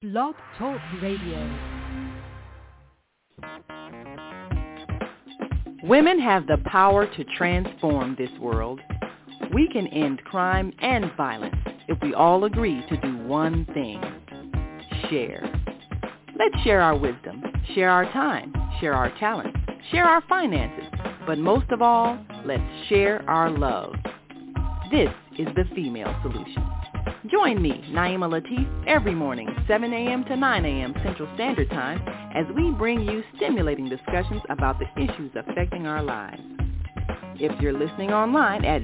Blog Talk Radio. Women have the power to transform this world. We can end crime and violence if we all agree to do one thing: share. Let's share our wisdom, share our time, share our talents, share our finances, but most of all, let's share our love. This is the Female Solution. Join me, Naima Latif, every morning, 7 a.m. to 9 a.m. Central Standard Time, as we bring you stimulating discussions about the issues affecting our lives. If you're listening online at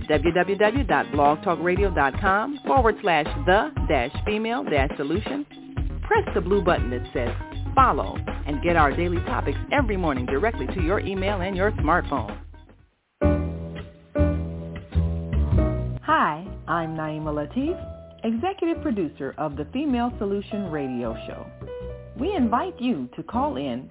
www.blogtalkradio.com/the-female-solution, press the blue button that says follow and get our daily topics every morning directly to your email and your smartphone. Hi, I'm Naima Latif, Executive Producer of the Female Solution Radio Show. We invite you to call in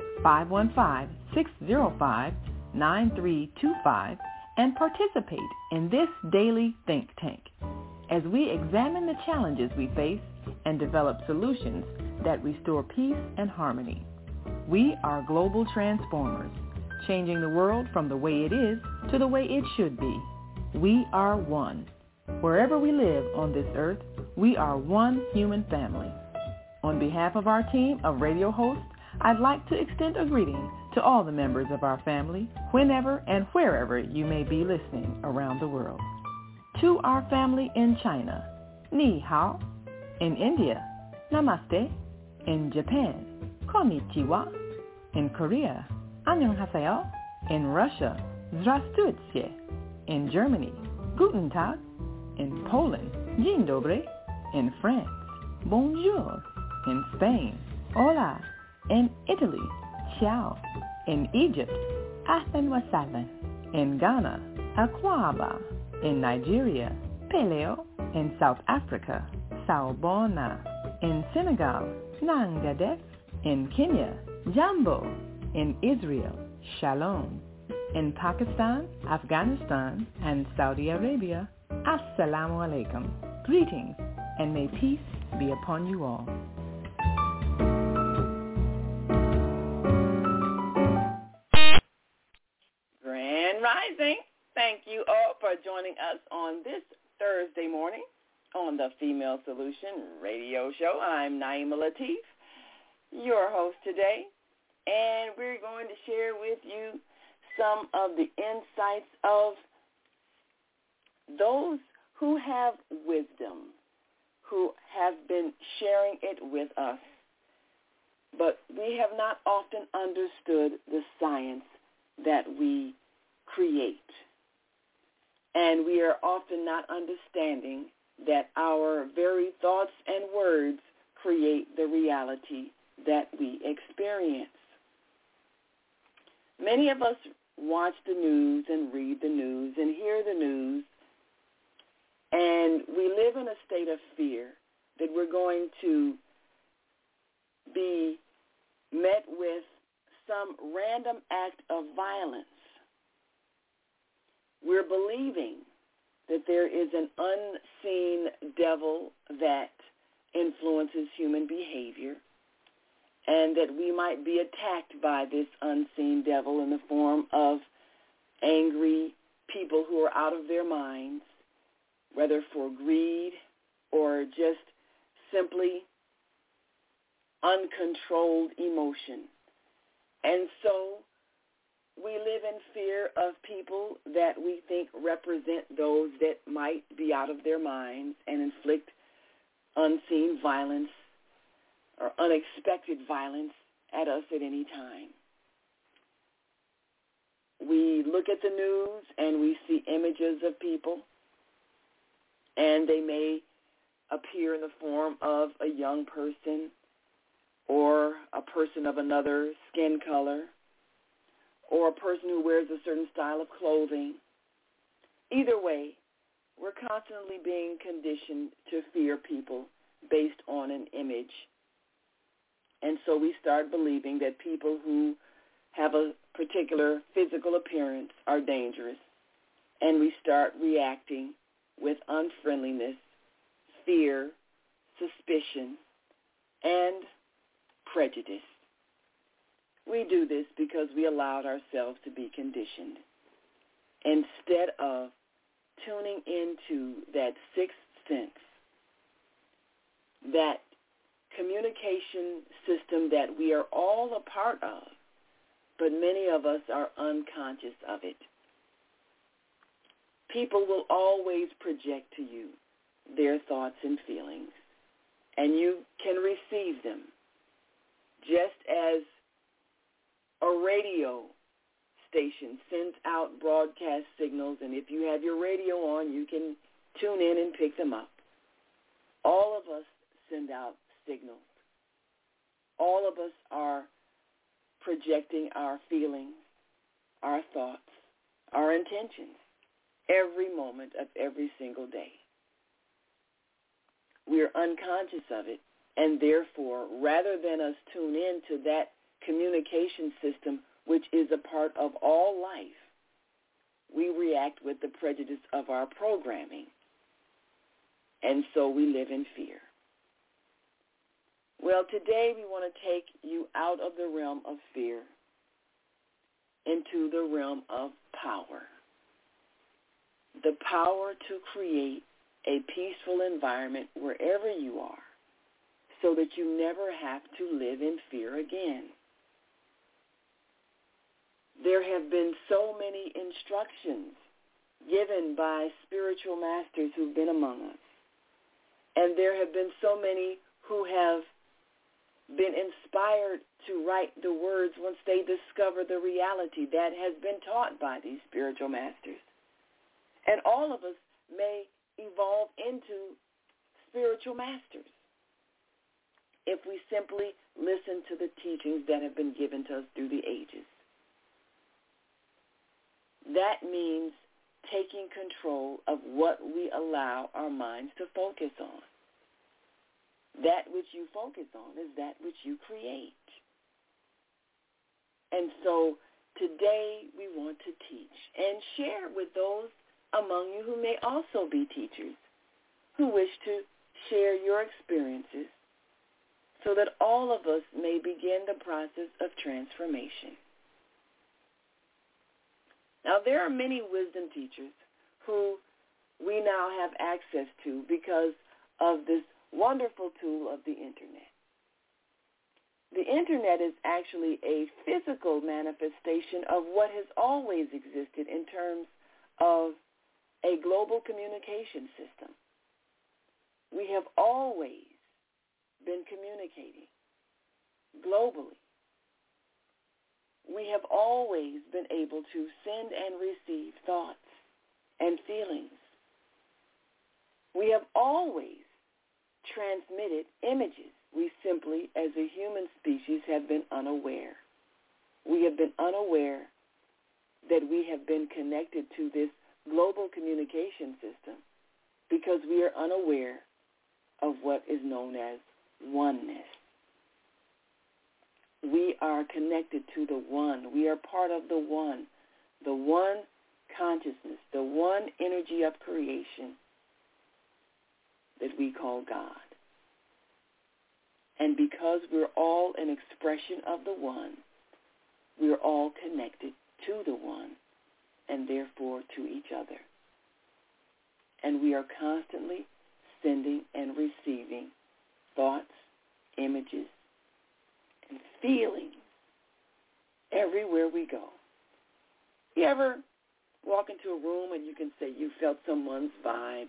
515-605-9325 and participate in this daily think tank as we examine the challenges we face and develop solutions that restore peace and harmony. We are global transformers, changing the world from the way it is to the way it should be. We are one. Wherever we live on this earth, we are one human family. On behalf of our team of radio hosts, I'd like to extend a greeting to all the members of our family, whenever and wherever you may be listening around the world. To our family in China, Ni Hao. In India, Namaste. In Japan, Konnichiwa. In Korea, Annyeonghaseyo. In Russia, Здравствуйте. In Germany, Guten Tag. In Poland, Dzień dobry. In France, Bonjour. In Spain, Hola. In Italy, Ciao. In Egypt, Ahlan wa sahlan. In Ghana, Akwaba. In Nigeria, Peleo. In South Africa, Sawubona. In Senegal, Nangadef. In Kenya, Jambo. In Israel, Shalom. In Pakistan, Afghanistan, and Saudi Arabia, Assalamu alaikum. Greetings, and may peace be upon you all. Grand Rising. Thank you all for joining us on this Thursday morning on the Female Solution Radio Show. I'm Naima Latif, your host today, and we're going to share with you some of the insights of those who have wisdom, who have been sharing it with us, but we have not often understood the science that we create. And we are often not understanding that our very thoughts and words create the reality that we experience. Many of us watch the news and read the news and hear the news, and we live in a state of fear that we're going to be met with some random act of violence. We're believing that there is an unseen devil that influences human behavior, and that we might be attacked by this unseen devil in the form of angry people who are out of their minds, whether for greed or just simply uncontrolled emotion. And so we live in fear of people that we think represent those that might be out of their minds and inflict unseen violence or unexpected violence at us at any time. We look at the news and we see images of people, and they may appear in the form of a young person or a person of another skin color or a person who wears a certain style of clothing. Either way, we're constantly being conditioned to fear people based on an image. And so we start believing that people who have a particular physical appearance are dangerous, and we start reacting with unfriendliness, fear, suspicion, and prejudice. We do this because we allowed ourselves to be conditioned. Instead of tuning into that sixth sense, that communication system that we are all a part of, but many of us are unconscious of it. People will always project to you their thoughts and feelings, and you can receive them, just as a radio station sends out broadcast signals, and if you have your radio on, you can tune in and pick them up. All of us send out signals. All of us are projecting our feelings, our thoughts, our intentions every moment of every single day. We are unconscious of it, and therefore, rather than us tune in to that communication system, which is a part of all life, we react with the prejudice of our programming, and so we live in fear. Well, today we want to take you out of the realm of fear into the realm of power. The power to create a peaceful environment wherever you are so that you never have to live in fear again. There have been so many instructions given by spiritual masters who've been among us. And there have been so many who have been inspired to write the words once they discover the reality that has been taught by these spiritual masters. And all of us may evolve into spiritual masters if we simply listen to the teachings that have been given to us through the ages. That means taking control of what we allow our minds to focus on. That which you focus on is that which you create. And so today we want to teach and share with those among you who may also be teachers, who wish to share your experiences so that all of us may begin the process of transformation. Now, there are many wisdom teachers who we now have access to because of this wonderful tool of the Internet. The Internet is actually a physical manifestation of what has always existed in terms of a global communication system. We have always been communicating globally. We have always been able to send and receive thoughts and feelings. We have always transmitted images. We simply, as a human species, have been unaware. We have been unaware that we have been connected to this global communication system because we are unaware of what is known as oneness. We are connected to the one. We are part of the one consciousness, the one energy of creation that we call God. And because we're all an expression of the one, we're all connected to the one and therefore to each other. And we are constantly sending and receiving thoughts, images, and feelings everywhere we go. You ever walk into a room and you can say you felt someone's vibes?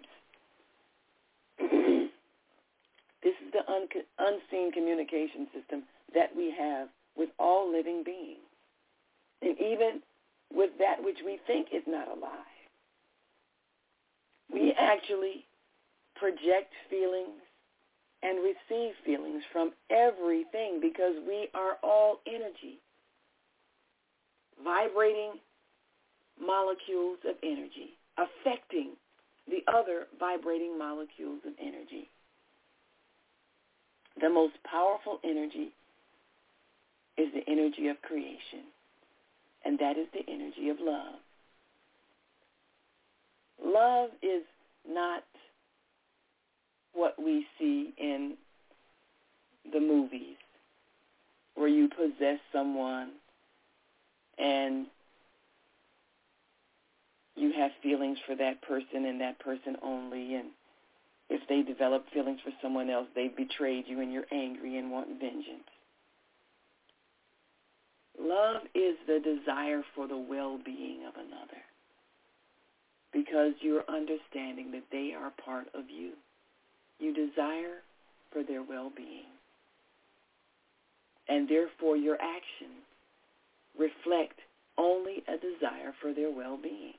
This is the unseen communication system that we have with all living beings, and even with that which we think is not alive. We actually project feelings and receive feelings from everything because we are all energy, vibrating molecules of energy, affecting the other vibrating molecules of energy. The most powerful energy is the energy of creation, and that is the energy of love. Love is not what we see in the movies. you possess someone and you have feelings for that person and that person only, and if they develop feelings for someone else, they've betrayed you and you're angry and want vengeance. Love is the desire for the well-being of another because you're understanding that they are part of you. You desire for their well-being. And therefore your actions reflect only a desire for their well-being.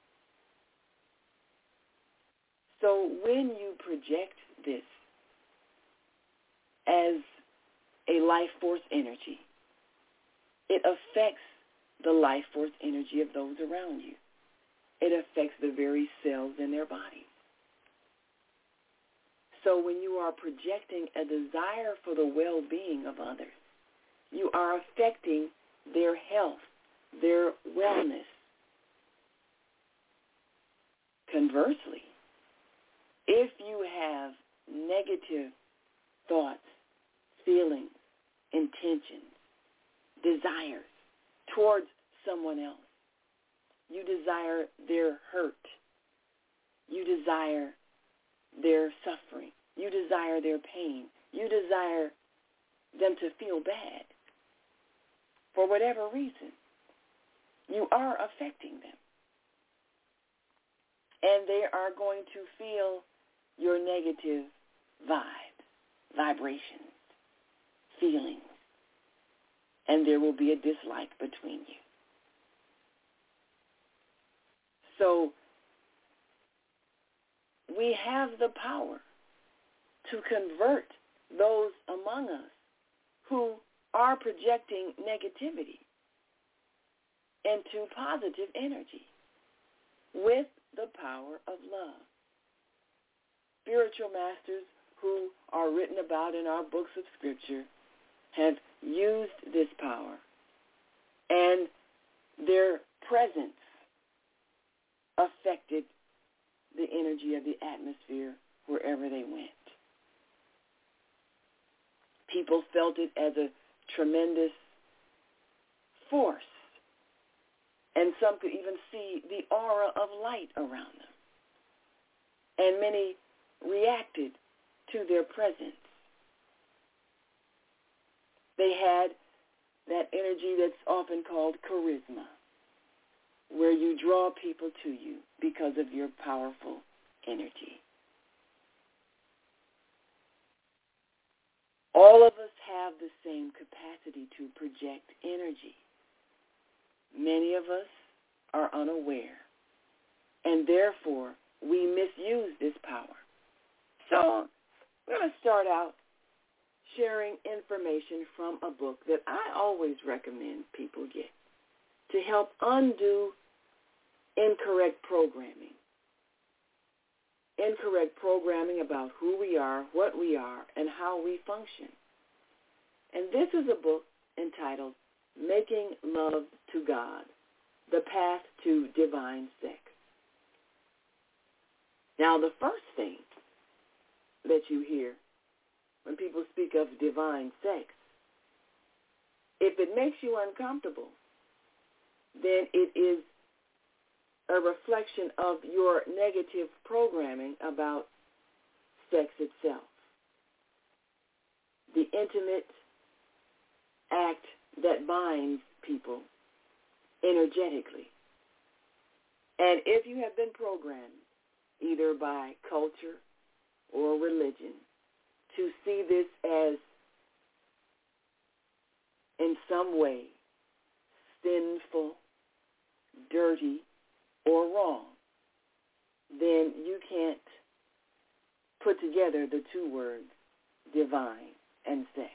So when you project this as a life force energy, it affects the life force energy of those around you. It affects the very cells in their bodies. So when you are projecting a desire for the well-being of others, you are affecting their health, their wellness. Conversely, if you have negative thoughts, feelings, intentions, desires towards someone else, you desire their hurt, you desire their suffering, you desire their pain, you desire them to feel bad for whatever reason, you are affecting them. And they are going to feel your negative vibes, vibrations, feelings, and there will be a dislike between you. So we have the power to convert those among us who are projecting negativity into positive energy with the power of love. Spiritual masters who are written about in our books of Scripture have used this power, and their presence affected the energy of the atmosphere wherever they went. People felt it as a tremendous force, and some could even see the aura of light around them. And many reacted to their presence. They had that energy that's often called charisma, where you draw people to you because of your powerful energy. All of us have the same capacity to project energy. Many of us are unaware, and therefore we misuse this power. So we're going to start out sharing information from a book that I always recommend people get to help undo incorrect programming. Incorrect programming about who we are, what we are, and how we function. And this is a book entitled Making Love to God, The Path to Divine Sex. Now, the first thing that you hear when people speak of divine sex, if it makes you uncomfortable, then it is a reflection of your negative programming about sex itself. The intimate act that binds people energetically. And if you have been programmed, either by culture or religion, to see this as in some way sinful, dirty, or wrong, then you can't put together the two words divine and sex.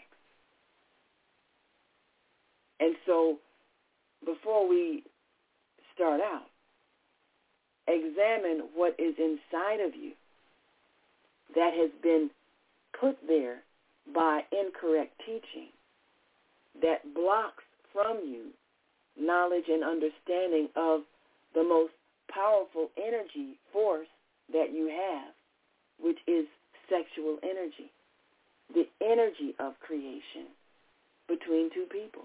And so before we start out, examine what is inside of you that has been put there by incorrect teaching that blocks from you knowledge and understanding of the most powerful energy force that you have, which is sexual energy, the energy of creation, between two people.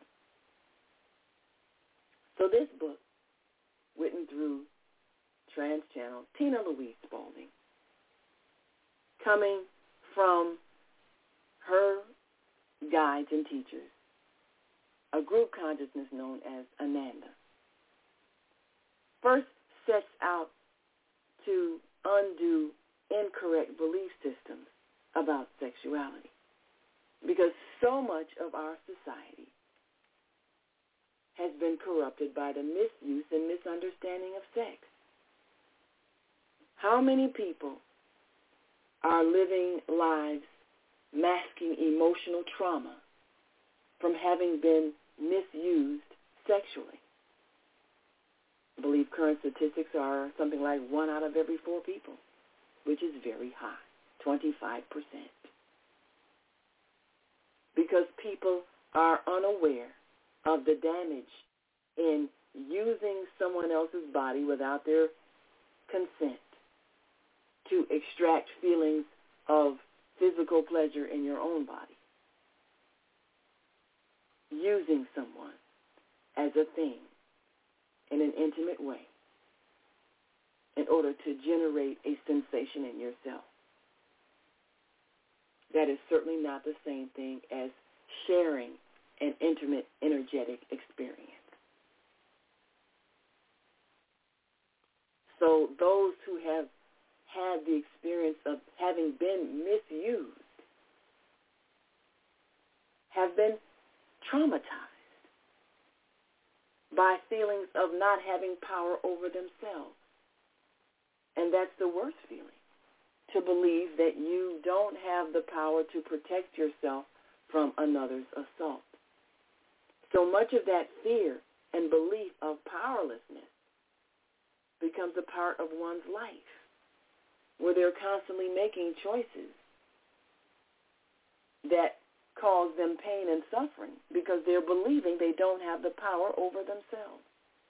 So this book, written through Trans Channel, Tina Louise Spalding, coming from her guides and teachers, a group consciousness known as Ananda, first sets out to undo incorrect belief systems about sexuality, because so much of our society has been corrupted by the misuse and misunderstanding of sex. How many people are living lives masking emotional trauma from having been misused sexually? I believe current statistics are something like 1 out of every 4 people, which is very high, 25%. Because people are unaware of the damage in using someone else's body without their consent to extract feelings of physical pleasure in your own body. Using someone as a thing in an intimate way in order to generate a sensation in yourself. That is certainly not the same thing as sharing an intimate, energetic experience. So those who have had the experience of having been misused have been traumatized by feelings of not having power over themselves. And that's the worst feeling, to believe that you don't have the power to protect yourself from another's assault. So much of that fear and belief of powerlessness becomes a part of one's life, where they're constantly making choices that cause them pain and suffering because they're believing they don't have the power over themselves.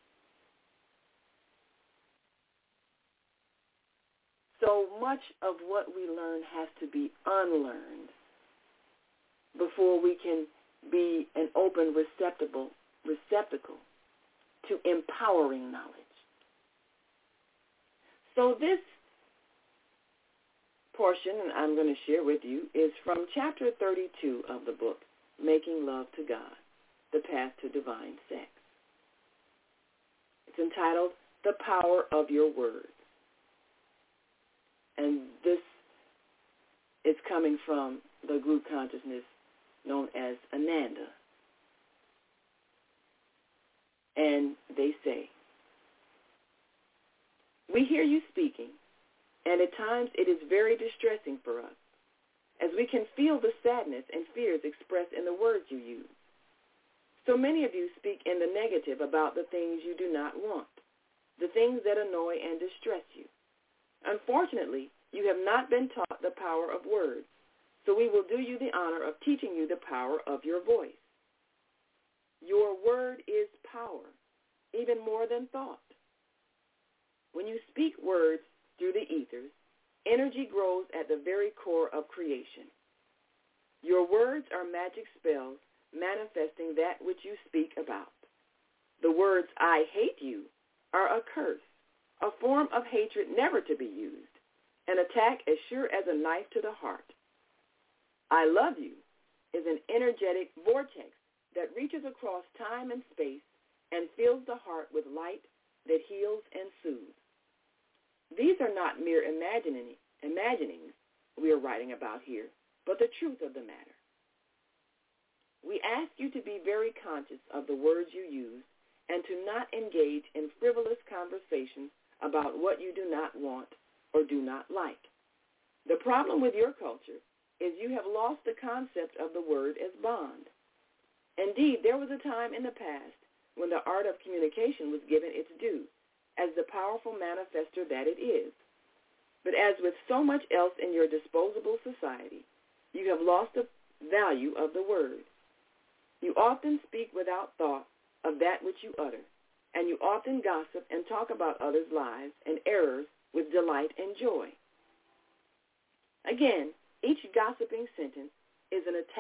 So much of what we learn has to be unlearned before we can be an open receptacle to empowering knowledge. So this portion, and I'm going to share with you, is from chapter 32 of the book, Making Love to God, The Path to Divine Sex. It's entitled, The Power of Your Words. And this is coming from the group consciousness known as Ananda. And they say, we hear you speaking, and at times it is very distressing for us, as we can feel the sadness and fears expressed in the words you use. So many of you speak in the negative about the things you do not want, the things that annoy and distress you. Unfortunately, you have not been taught the power of words, so we will do you the honor of teaching you the power of your voice. Your word is power, even more than thought. When you speak words through the ethers, energy grows at the very core of creation. Your words are magic spells manifesting that which you speak about. The words, I hate you, are a curse, a form of hatred never to be used, an attack as sure as a knife to the heart. I love you is an energetic vortex that reaches across time and space and fills the heart with light that heals and soothes. These are not mere imaginings we are writing about here, but the truth of the matter. We ask you to be very conscious of the words you use and to not engage in frivolous conversations about what you do not want or do not like. The problem with your culture is you have lost the concept of the word as bond. Indeed, there was a time in the past when the art of communication was given its due as the powerful manifester that it is. But as with so much else in your disposable society, you have lost the value of the word. You often speak without thought of that which you utter, and you often gossip and talk about others' lives and errors with delight and joy. Again, each gossiping sentence is an attack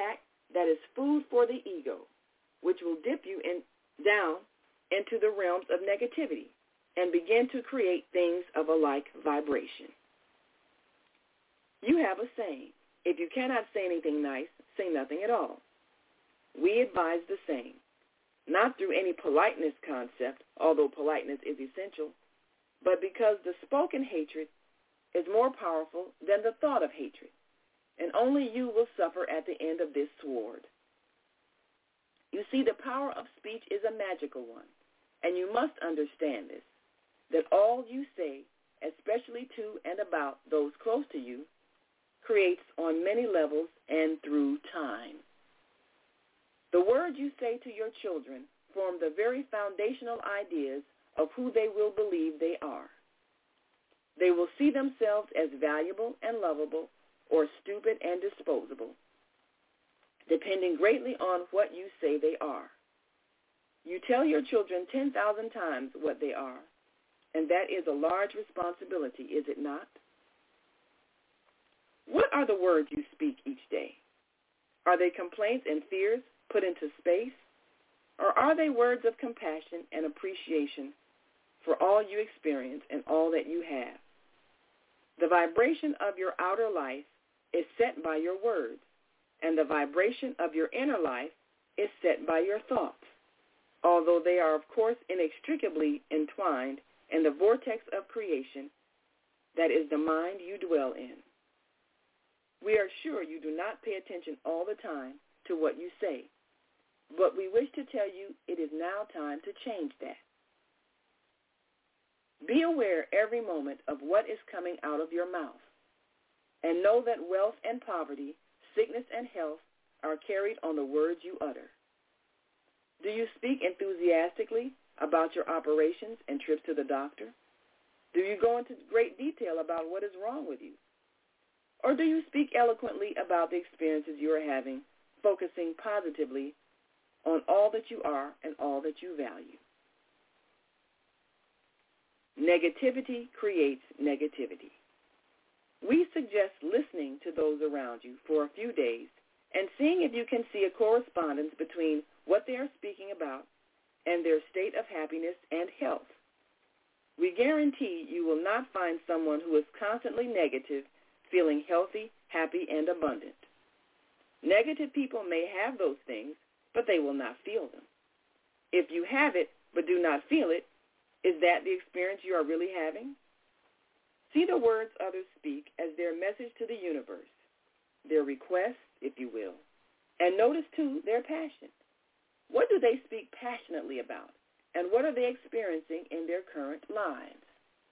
that is food for the ego, which will dip you down into the realms of negativity and begin to create things of a like vibration. You have a saying, if you cannot say anything nice, say nothing at all. We advise the same, not through any politeness concept, although politeness is essential, but because the spoken hatred is more powerful than the thought of hatred, and only you will suffer at the end of this sword. You see, the power of speech is a magical one, and you must understand this, that all you say, especially to and about those close to you, creates on many levels and through time. The words you say to your children form the very foundational ideas of who they will believe they are. They will see themselves as valuable and lovable or stupid and disposable, depending greatly on what you say they are. You tell your children 10,000 times what they are, and that is a large responsibility, is it not? What are the words you speak each day? Are they complaints and fears put into space, or are they words of compassion and appreciation for all you experience and all that you have? The vibration of your outer life is set by your words, and the vibration of your inner life is set by your thoughts, although they are, of course, inextricably entwined in the vortex of creation that is the mind you dwell in. We are sure you do not pay attention all the time to what you say, but we wish to tell you it is now time to change that. Be aware every moment of what is coming out of your mouth, and know that wealth and poverty, sickness and health are carried on the words you utter. Do you speak enthusiastically about your operations and trips to the doctor? Do you go into great detail about what is wrong with you? Or do you speak eloquently about the experiences you are having, focusing positively on all that you are and all that you value? Negativity creates negativity. We suggest listening to those around you for a few days and seeing if you can see a correspondence between what they are speaking about and their state of happiness and health. We guarantee you will not find someone who is constantly negative feeling healthy, happy, and abundant. Negative people may have those things, but they will not feel them. If you have it but do not feel it, is that the experience you are really having? See the words others speak as their message to the universe, their request, if you will, and notice, too, their passion. What do they speak passionately about, and what are they experiencing in their current lives?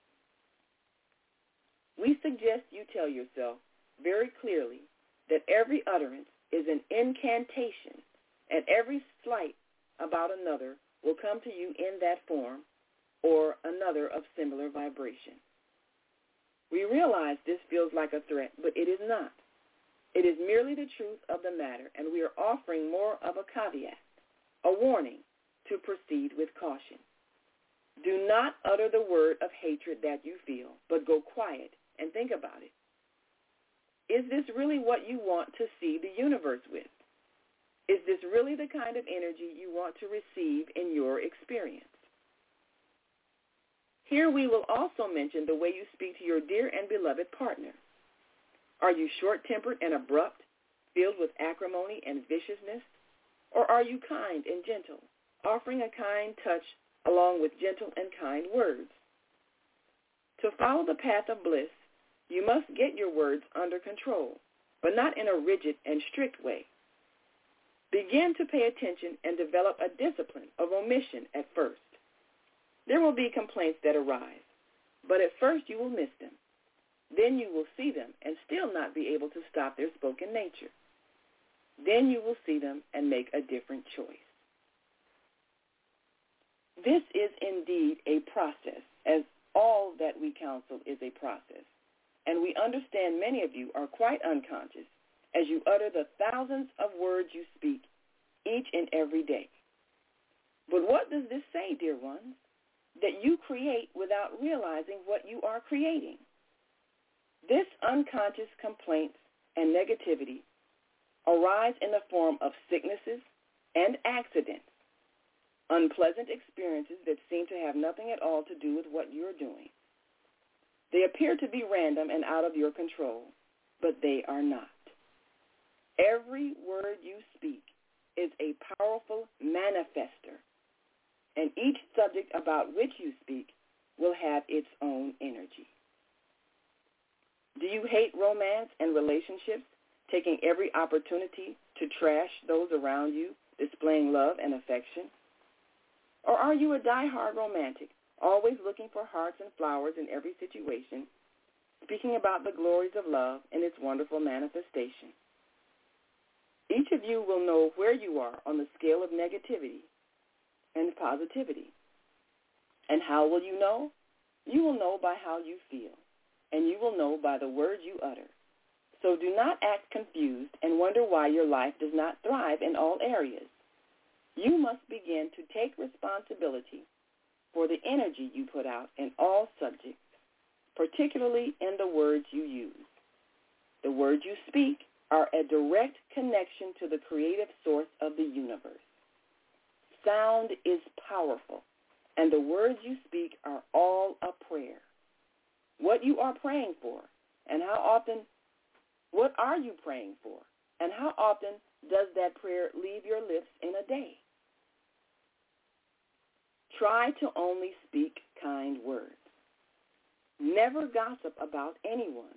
We suggest you tell yourself very clearly that every utterance is an incantation, and every slight about another will come to you in that form or another of similar vibration. We realize this feels like a threat, but it is not. It is merely the truth of the matter, and we are offering more of a caveat, a warning to proceed with caution. Do not utter the word of hatred that you feel, but go quiet and think about it. Is this really what you want to see the universe with? Is this really the kind of energy you want to receive in your experience? Here we will also mention the way you speak to your dear and beloved partner. Are you short-tempered and abrupt, filled with acrimony and viciousness? Or are you kind and gentle, offering a kind touch along with gentle and kind words? To follow the path of bliss, you must get your words under control, but not in a rigid and strict way. Begin to pay attention and develop a discipline of omission at first. There will be complaints that arise, but at first you will miss them. Then you will see them and still not be able to stop their spoken nature. Then you will see them and make a different choice. This is indeed a process, as all that we counsel is a process. And we understand many of you are quite unconscious as you utter the thousands of words you speak each and every day. But what does this say, dear ones? That you create without realizing what you are creating. This unconscious complaints and negativity arise in the form of sicknesses and accidents, unpleasant experiences that seem to have nothing at all to do with what you're doing. They appear to be random and out of your control, but they are not. Every word you speak is a powerful manifester, and each subject about which you speak will have its own energy. Do you hate romance and relationships, taking every opportunity to trash those around you, displaying love and affection? Or are you a die-hard romantic, always looking for hearts and flowers in every situation, speaking about the glories of love and its wonderful manifestation? Each of you will know where you are on the scale of negativity and positivity. And how will you know? You will know by how you feel, and you will know by the words you utter. So do not act confused and wonder why your life does not thrive in all areas. You must begin to take responsibility for the energy you put out in all subjects, particularly in the words you use. The words you speak are a direct connection to the creative source of the universe. Sound is powerful, and the words you speak are all a prayer. What you are praying for, and how often, what are you praying for, and how often does that prayer leave your lips in a day? Try to only speak kind words. Never gossip about anyone.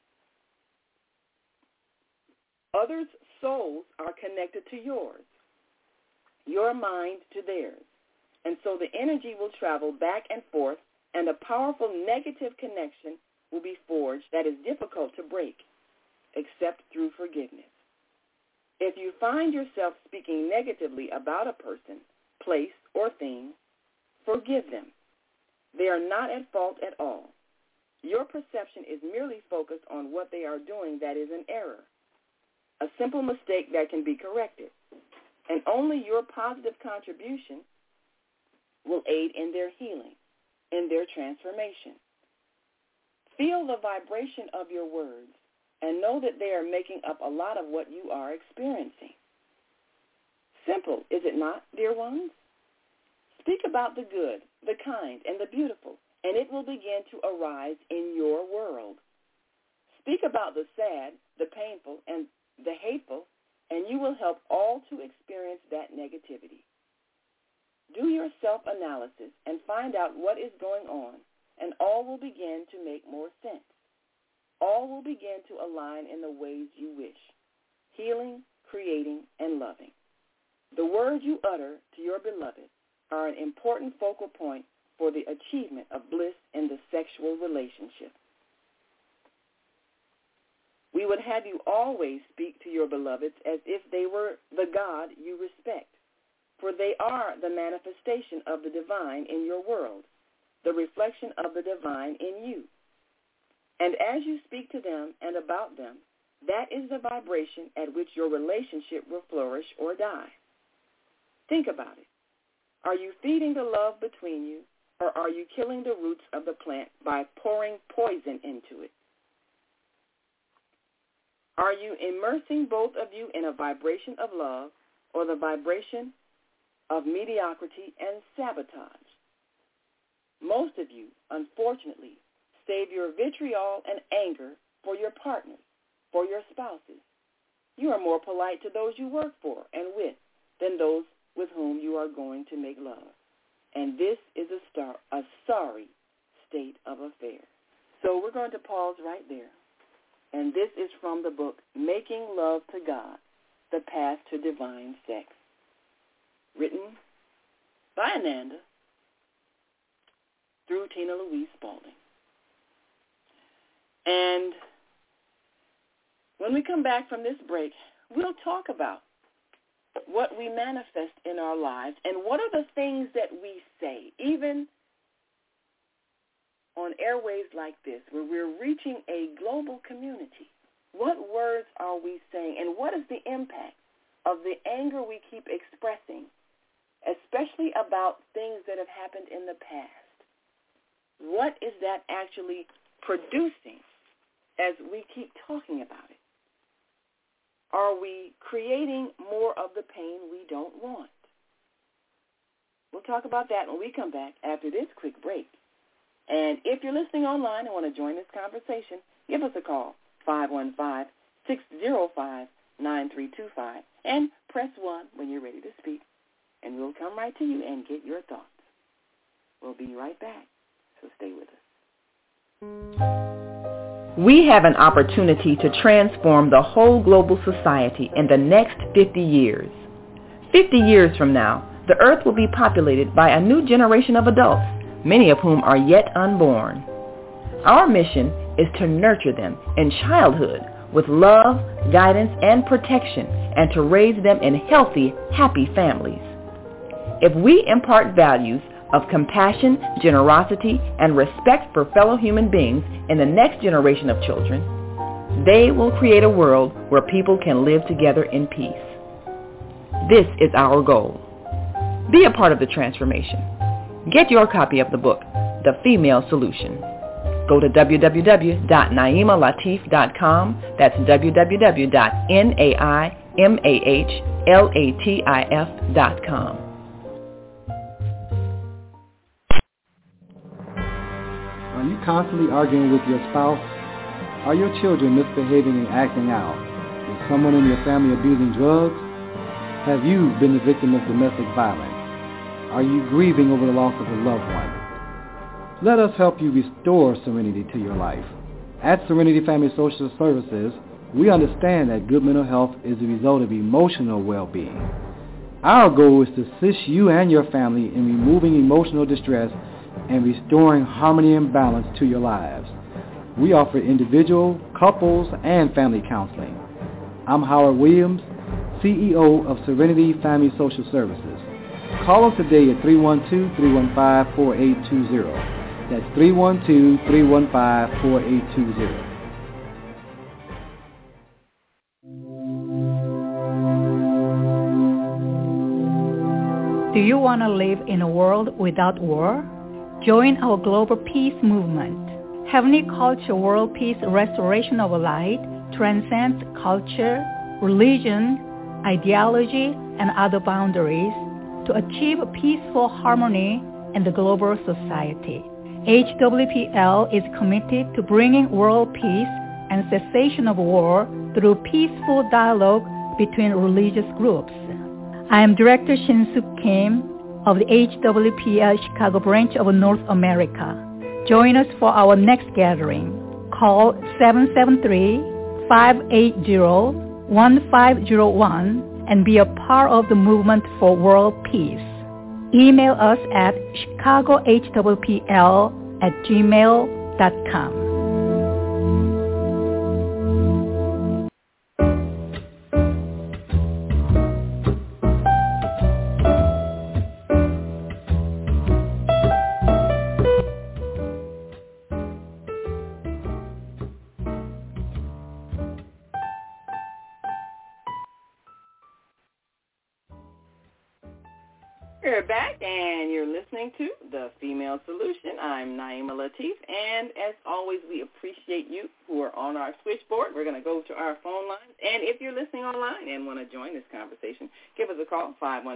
Others' souls are connected to yours, your mind to theirs, and so the energy will travel back and forth, and a powerful negative connection will be forged that is difficult to break, except through forgiveness. If you find yourself speaking negatively about a person, place, or thing, forgive them. They are not at fault at all. Your perception is merely focused on what they are doing that is an error, a simple mistake that can be corrected, and only your positive contribution will aid in their healing, in their transformation. Feel the vibration of your words and know that they are making up a lot of what you are experiencing. Simple, is it not, dear ones? Speak about the good, the kind, and the beautiful, and it will begin to arise in your world. Speak about the sad, the painful, and the hateful, and you will help all to experience that negativity. Do your self-analysis and find out what is going on, and all will begin to make more sense. All will begin to align in the ways you wish, healing, creating, and loving. The words you utter to your beloved are an important focal point for the achievement of bliss in the sexual relationship. We would have you always speak to your beloveds as if they were the God you respect, for they are the manifestation of the divine in your world, the reflection of the divine in you. And as you speak to them and about them, that is the vibration at which your relationship will flourish or die. Think about it. Are you feeding the love between you, or are you killing the roots of the plant by pouring poison into it? Are you immersing both of you in a vibration of love or the vibration of mediocrity and sabotage? Most of you, unfortunately, save your vitriol and anger for your partners, for your spouses. You are more polite to those you work for and with than those with whom you are going to make love. And this is a sorry state of affairs. So we're going to pause right there. And this is from the book, Making Love to God, The Path to Divine Sex, written by Ananda through Tina Louise Spalding. And when we come back from this break, we'll talk about what we manifest in our lives and what are the things that we say, even on airwaves like this, where we're reaching a global community. What words are we saying, and what is the impact of the anger we keep expressing, especially about things that have happened in the past? What is that actually producing as we keep talking about it? are we creating more of the pain we don't want? We'll talk about that when we come back after this quick break. And if you're listening online and want to join this conversation, give us a call, 515-605-9325, and press 1 when you're ready to speak, and we'll come right to you and get your thoughts. We'll be right back, so stay with us. We have an opportunity to transform the whole global society in the next 50 years. 50 years from now, the earth will be populated by a new generation of adults, many of whom are yet unborn. Our mission is to nurture them in childhood with love, guidance, and protection, and to raise them in healthy, happy families. If we impart values of compassion, generosity, and respect for fellow human beings in the next generation of children, they will create a world where people can live together in peace. This is our goal. Be a part of the transformation. Get your copy of the book, The Female Solution. Go to www.naimalatif.com. That's www.naimalatif.com. Are you constantly arguing with your spouse? Are your children misbehaving and acting out? Is someone in your family abusing drugs? Have you been the victim of domestic violence? Are you grieving over the loss of a loved one? Let us help you restore serenity to your life. At Serenity Family Social Services, we understand that good mental health is the result of emotional well-being. Our goal is to assist you and your family in removing emotional distress and restoring harmony and balance to your lives. We offer individual, couples, and family counseling. I'm Howard Williams, CEO of Serenity Family Social Services. Call us today at 312-315-4820. That's 312-315-4820. Do you want to live in a world without war? Join our global peace movement. Heavenly Culture World Peace Restoration of Light transcends culture, religion, ideology, and other boundaries to achieve peaceful harmony in the global society. HWPL is committed to bringing world peace and cessation of war through peaceful dialogue between religious groups. I am Director Shin-Suk Kim of the HWPL Chicago branch of North America. Join us for our next gathering. Call 773-580-1501 and be a part of the movement for world peace. Email us at chicagohwpl@gmail.com. We're back, and you're listening to The Female Solution. I'm Naima Latif, and as always, we appreciate you who are on our switchboard. We're going to go to our phone lines, and if you're listening online and want to join this conversation, give us a call,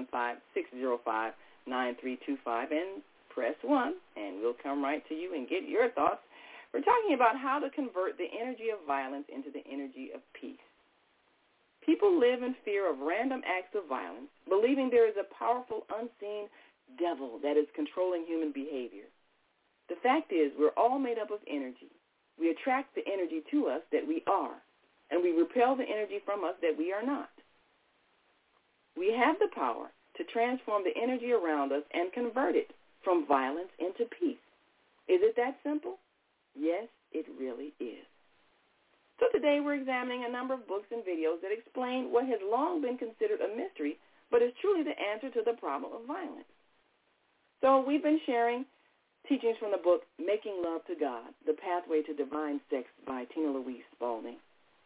515-605-9325, and press 1, and we'll come right to you and get your thoughts. We're talking about how to convert the energy of violence into the energy of peace. People live in fear of random acts of violence, believing there is a powerful, unseen devil that is controlling human behavior. The fact is, we're all made up of energy. We attract the energy to us that we are, and we repel the energy from us that we are not. We have the power to transform the energy around us and convert it from violence into peace. Is it that simple? Yes, it really is. So today we're examining a number of books and videos that explain what has long been considered a mystery, but is truly the answer to the problem of violence. So we've been sharing teachings from the book Making Love to God, The Pathway to Divine Sex by Tina Louise Spalding,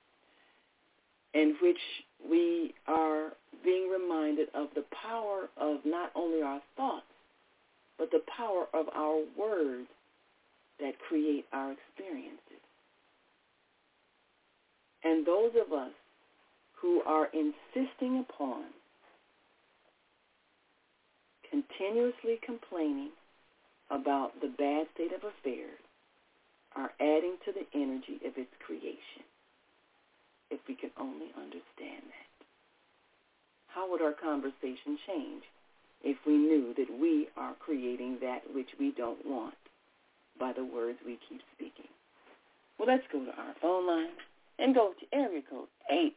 in which we are being reminded of the power of not only our thoughts, but the power of our words that create our experiences. And those of us who are insisting upon continuously complaining about the bad state of affairs are adding to the energy of its creation. If we could only understand that. How would our conversation change if we knew that we are creating that which we don't want by the words we keep speaking? Well, let's go to our phone line and go to area code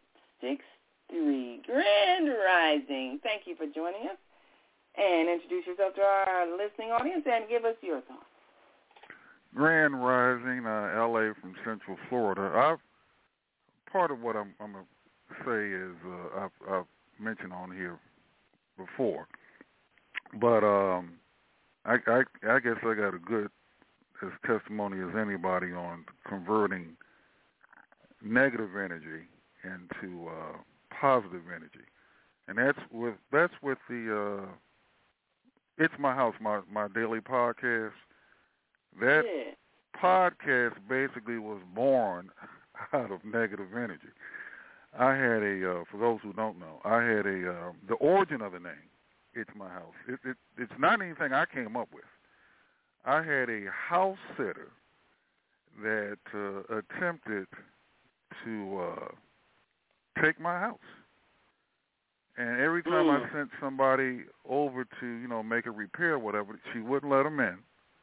863. Grand Rising. Thank you for joining us. And introduce yourself to our listening audience and give us your thoughts. Grand Rising, L.A. from Central Florida. Part of what I'm going to say is I've mentioned on here before, but I guess I got as good as testimony as anybody on converting negative energy into positive energy, and that's with the It's My House, my daily podcast. That podcast basically was born out of negative energy. I had for those who don't know, the origin of the name, It's My House. It's not anything I came up with. I had a house sitter that attempted to take my house. And every time I sent somebody over to, make a repair or whatever, she wouldn't let them in.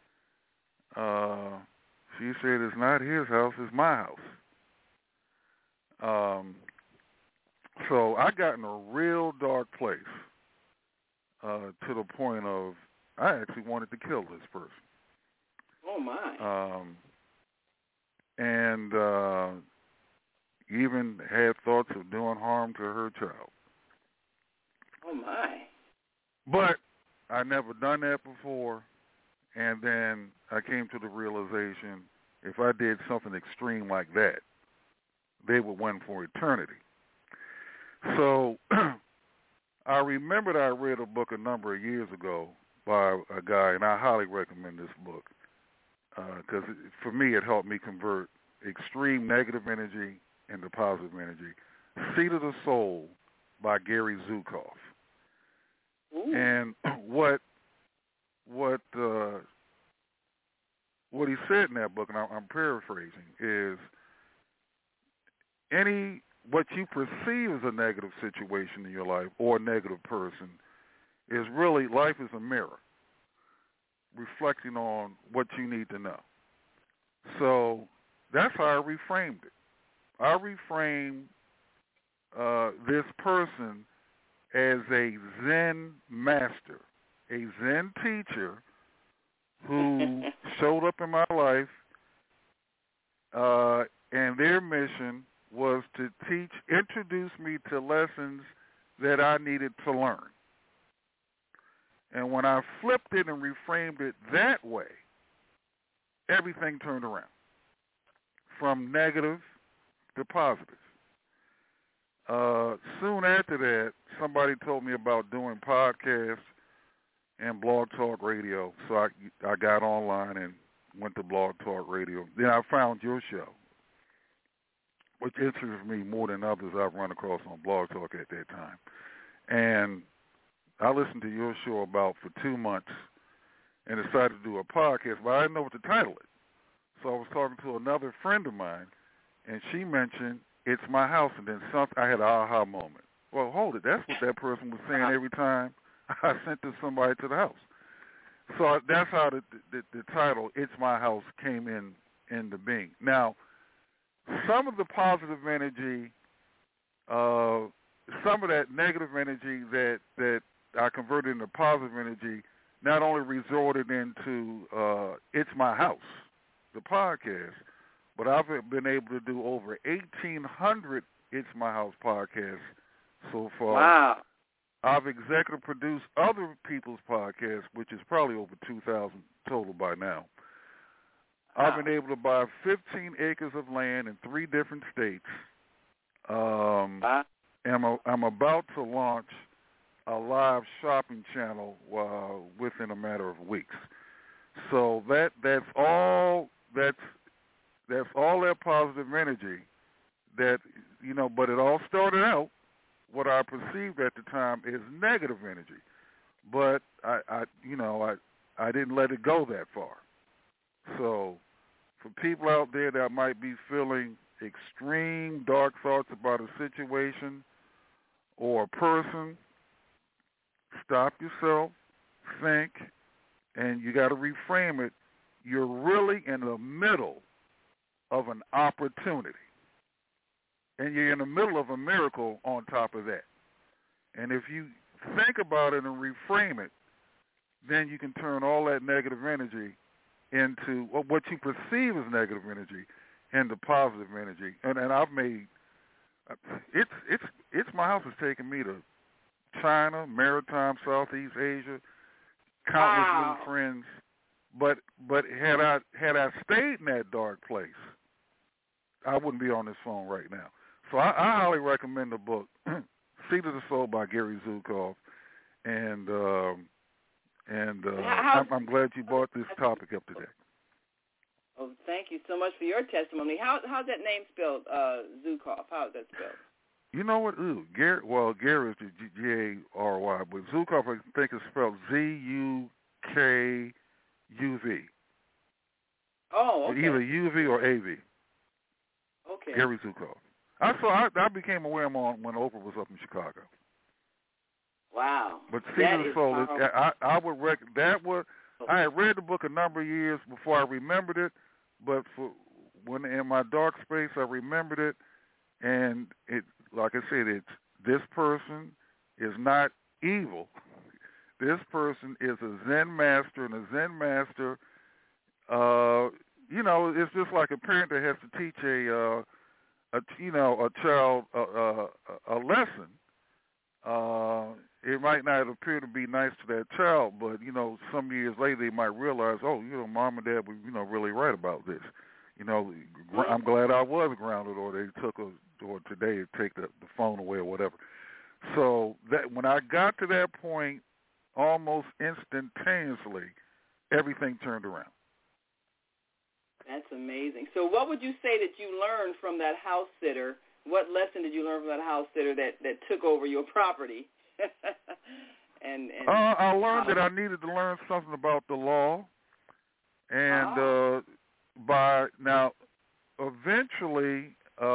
She said, it's not his house, it's my house. So I got in a real dark place to the point of I actually wanted to kill this person. Oh, my. And even had thoughts of doing harm to her child. Oh, my. But I never done that before, and then I came to the realization if I did something extreme like that, they would win for eternity. So I remembered I read a book a number of years ago by a guy, and I highly recommend this book because for me it helped me convert extreme negative energy into positive energy. Seat of the Soul by Gary Zukav. Ooh. And what he said in that book, and I'm paraphrasing, is what you perceive as a negative situation in your life or a negative person is really, life is a mirror reflecting on what you need to know. So that's how I reframed it. I reframed this person as a Zen master, a Zen teacher who showed up in my life, and their mission was to introduce me to lessons that I needed to learn. And when I flipped it and reframed it that way, everything turned around from negative to positive. Soon after that, somebody told me about doing podcasts and Blog Talk Radio, so I got online and went to Blog Talk Radio. Then I found your show, which interested me more than others I've run across on Blog Talk at that time. And I listened to your show about for 2 months and decided to do a podcast, but I didn't know what to title it. So I was talking to another friend of mine, and she mentioned It's My House, and then I had an aha moment. Well, hold it. That's what that person was saying every time I sent somebody to the house. So that's how the title It's My House came into being. Now, some of the positive energy, some of that negative energy that I converted into positive energy not only resorted into It's My House, the podcast, but I've been able to do over 1,800 It's My House podcasts so far. Wow. I've executive produced other people's podcasts, which is probably over 2,000 total by now. Wow. I've been able to buy 15 acres of land in 3 different states. Wow. And I'm about to launch a live shopping channel within a matter of weeks. So that's all that positive energy that but it all started out, what I perceived at the time is negative energy. But I didn't let it go that far. So for people out there that might be feeling extreme dark thoughts about a situation or a person, stop yourself, think, and you got to reframe it. You're really in the middle of an opportunity. And you're in the middle of a miracle on top of that. And if you think about it and reframe it, then you can turn all that negative energy into what you perceive as negative energy into positive energy. And I've made it's my house has taken me to China, Maritime, Southeast Asia, countless new friends. But had I stayed in that dark place, I wouldn't be on this phone right now. So I highly recommend the book, Seat of the Soul by Gary Zukav, and I'm glad you brought this topic up today. Oh, thank you so much for your testimony. How's that name spelled, Zukav? How's that spelled? You know what? Gary is Gary, but Zukav I think is spelled Zukuv. Oh, okay. Either UV or AV. Okay. Gary Zukav. I became aware of him when Oprah was up in Chicago. Wow. But Seat of the Soul, I would recommend I had read the book a number of years before I remembered it, but when in my dark space I remembered it, and it, like I said, this person is not evil. This person is a Zen master, and a Zen master, it's just like a parent that has to teach a child a lesson. It might not appear to be nice to that child, but some years later they might realize, mom and dad were really right about this. I'm glad I was grounded, or they took or today take the phone away or whatever. So that when I got to that point, almost instantaneously, everything turned around. That's amazing. So what would you say that you learned from that house sitter? What lesson did you learn from that house sitter that took over your property? I learned that I needed to learn something about the law. And eventually,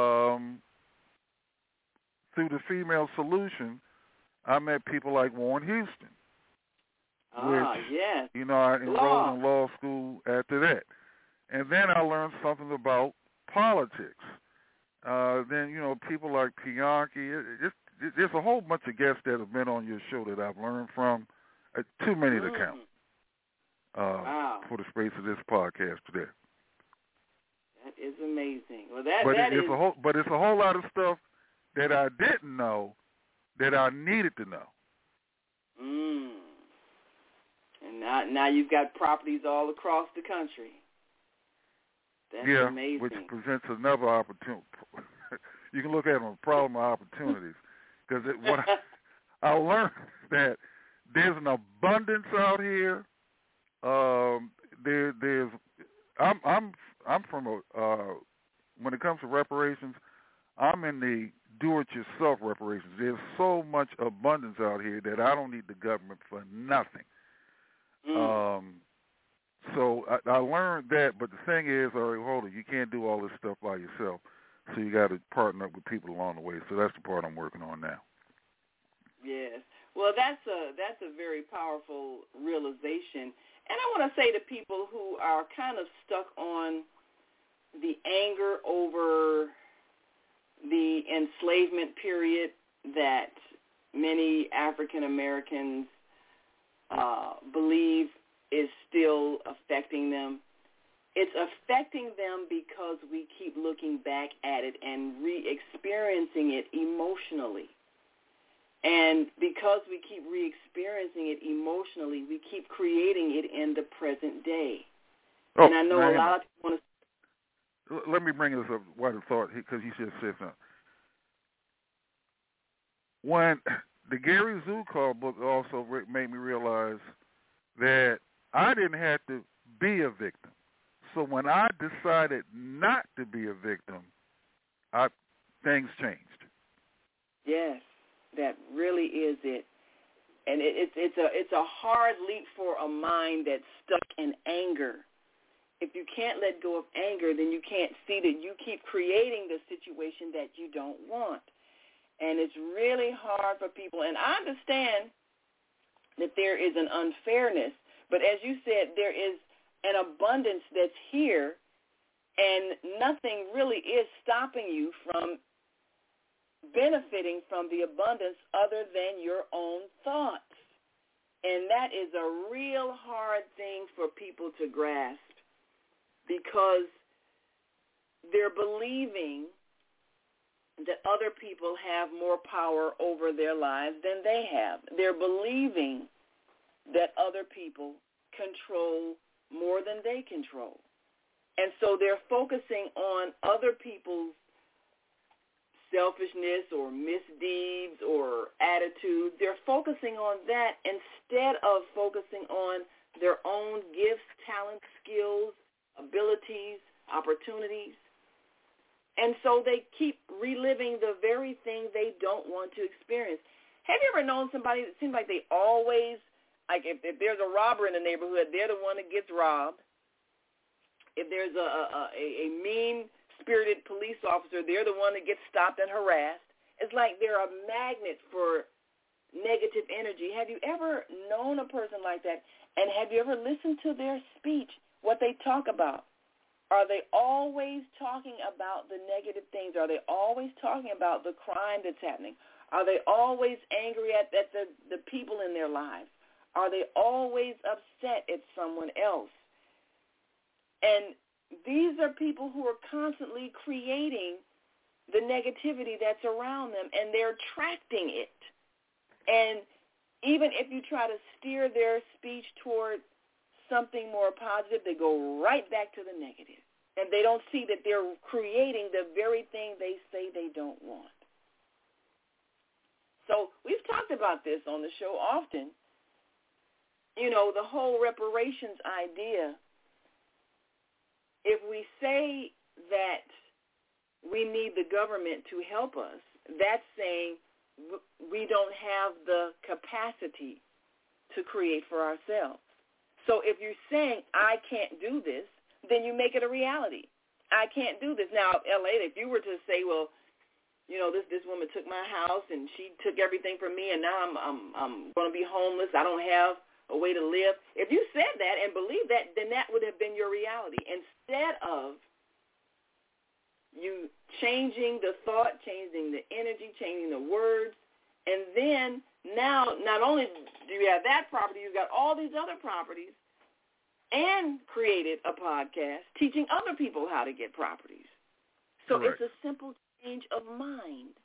through the Female Solution, I met people like Warren Houston. Yes. I enrolled in law school after that. And then I learned something about politics. Then, people like Bianchi. There's a whole bunch of guests that have been on your show that I've learned from. Too many to count for the space of this podcast today. That is amazing. Well, it's a whole lot of stuff that I didn't know that I needed to know. And now you've got properties all across the country. That's amazing. Which presents another opportunity. You can look at them as a problem of opportunities. Because I learned that there's an abundance out here. I'm from when it comes to reparations, I'm in the do-it-yourself reparations. There's so much abundance out here that I don't need the government for nothing. So I learned that, but the thing is, hold it, you can't do all this stuff by yourself. So you got to partner up with people along the way. So that's the part I'm working on now. Yes. Well, that's a very powerful realization. And I want to say to people who are kind of stuck on the anger over the enslavement period that many African Americans believe is still affecting them. It's affecting them because we keep looking back at it and re-experiencing it emotionally. And because we keep re-experiencing it emotionally, we keep creating it in the present day. And I know a lot of people want to... Let me bring this up, what I thought, because you just said something. When the Gary Zukav book also made me realize that I didn't have to be a victim. So when I decided not to be a victim, I things changed. Yes, that really is it. And it's a hard leap for a mind that's stuck in anger. If you can't let go of anger, then you can't see that you keep creating the situation that you don't want. And it's really hard for people. And I understand that there is an unfairness, but as you said, there is an abundance that's here, and nothing really is stopping you from benefiting from the abundance other than your own thoughts. And that is a real hard thing for people to grasp, because they're believing that other people have more power over their lives than they have. They're believing that other people control more than they control. And so they're focusing on other people's selfishness or misdeeds or attitudes. They're focusing on that instead of focusing on their own gifts, talents, skills, abilities, opportunities. And so they keep reliving the very thing they don't want to experience. Have you ever known somebody that seems like they always, like if there's a robber in the neighborhood, they're the one that gets robbed. If there's a mean-spirited police officer, they're the one that gets stopped and harassed. It's like they're a magnet for negative energy. Have you ever known a person like that? And have you ever listened to their speech, what they talk about? Are they always talking about the negative things? Are they always talking about the crime that's happening? Are they always angry at the people in their lives? Are they always upset at someone else? And these are people who are constantly creating the negativity that's around them, and they're attracting it. And even if you try to steer their speech toward something more positive, they go right back to the negative. And they don't see that they're creating the very thing they say they don't want. So we've talked about this on the show often. You know, the whole reparations idea. If we say that we need the government to help us, that's saying we don't have the capacity to create for ourselves. So if you're saying, I can't do this, then you make it a reality. I can't do this. Now, L.A., if you were to say, well, you know, this woman took my house and she took everything from me, and now I'm going to be homeless. I don't have a way to live. If you said that and believed that, then that would have been your reality. Instead of you changing the thought, changing the energy, changing the words, and then now not only do you have that property, you've got all these other properties, and created a podcast teaching other people how to get properties. So Correct. It's a simple change of mind.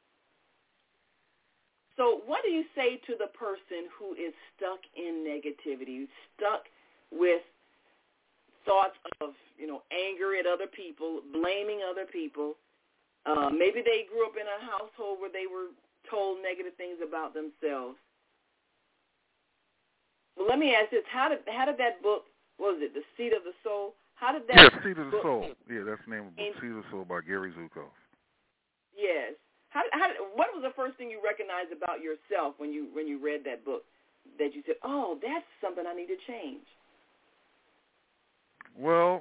So what do you say to the person who is stuck in negativity, stuck with thoughts of, you know, anger at other people, blaming other people? Maybe they grew up in a household where they were told negative things about themselves. Well, let me ask this. How did that book, what was it, The Seat of the Soul? How did that Seat of the Soul. Yeah, that's the name of the book, Seat of the Soul by Gary Zukav. Yes. What was the first thing you recognized about yourself when you read that book that you said, oh, that's something I need to change? Well,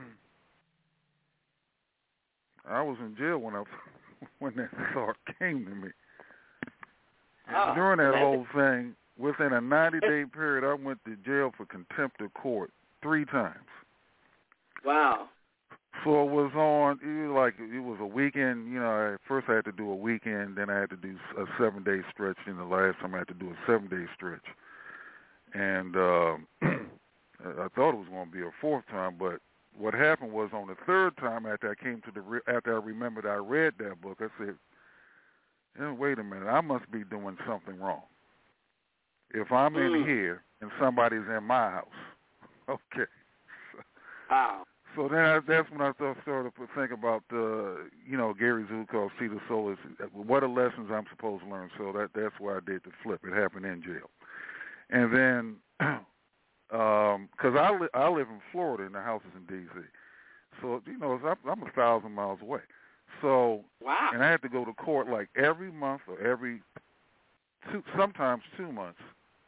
I was in jail when that thought came to me. And during that whole thing, within a 90-day period, I went to jail for contempt of court 3 times. Wow. So it was a weekend. You know, at first I had to do a weekend, then I had to do a 7-day stretch, and the last time I had to do a 7-day stretch. And I thought it was going to be a 4th time, but what happened was on the 3rd time after I remembered I read that book, I said, wait a minute, I must be doing something wrong. If I'm in here and somebody's in my house, okay. Wow. So then that's when I started to think about, Gary Zukav, Seat of the Soul, is what are lessons I'm supposed to learn. So that's why I did the flip. It happened in jail. And then, because I live in Florida and the house is in D.C., so, I'm 1,000 miles away. So, wow. And I had to go to court like every month or sometimes 2 months,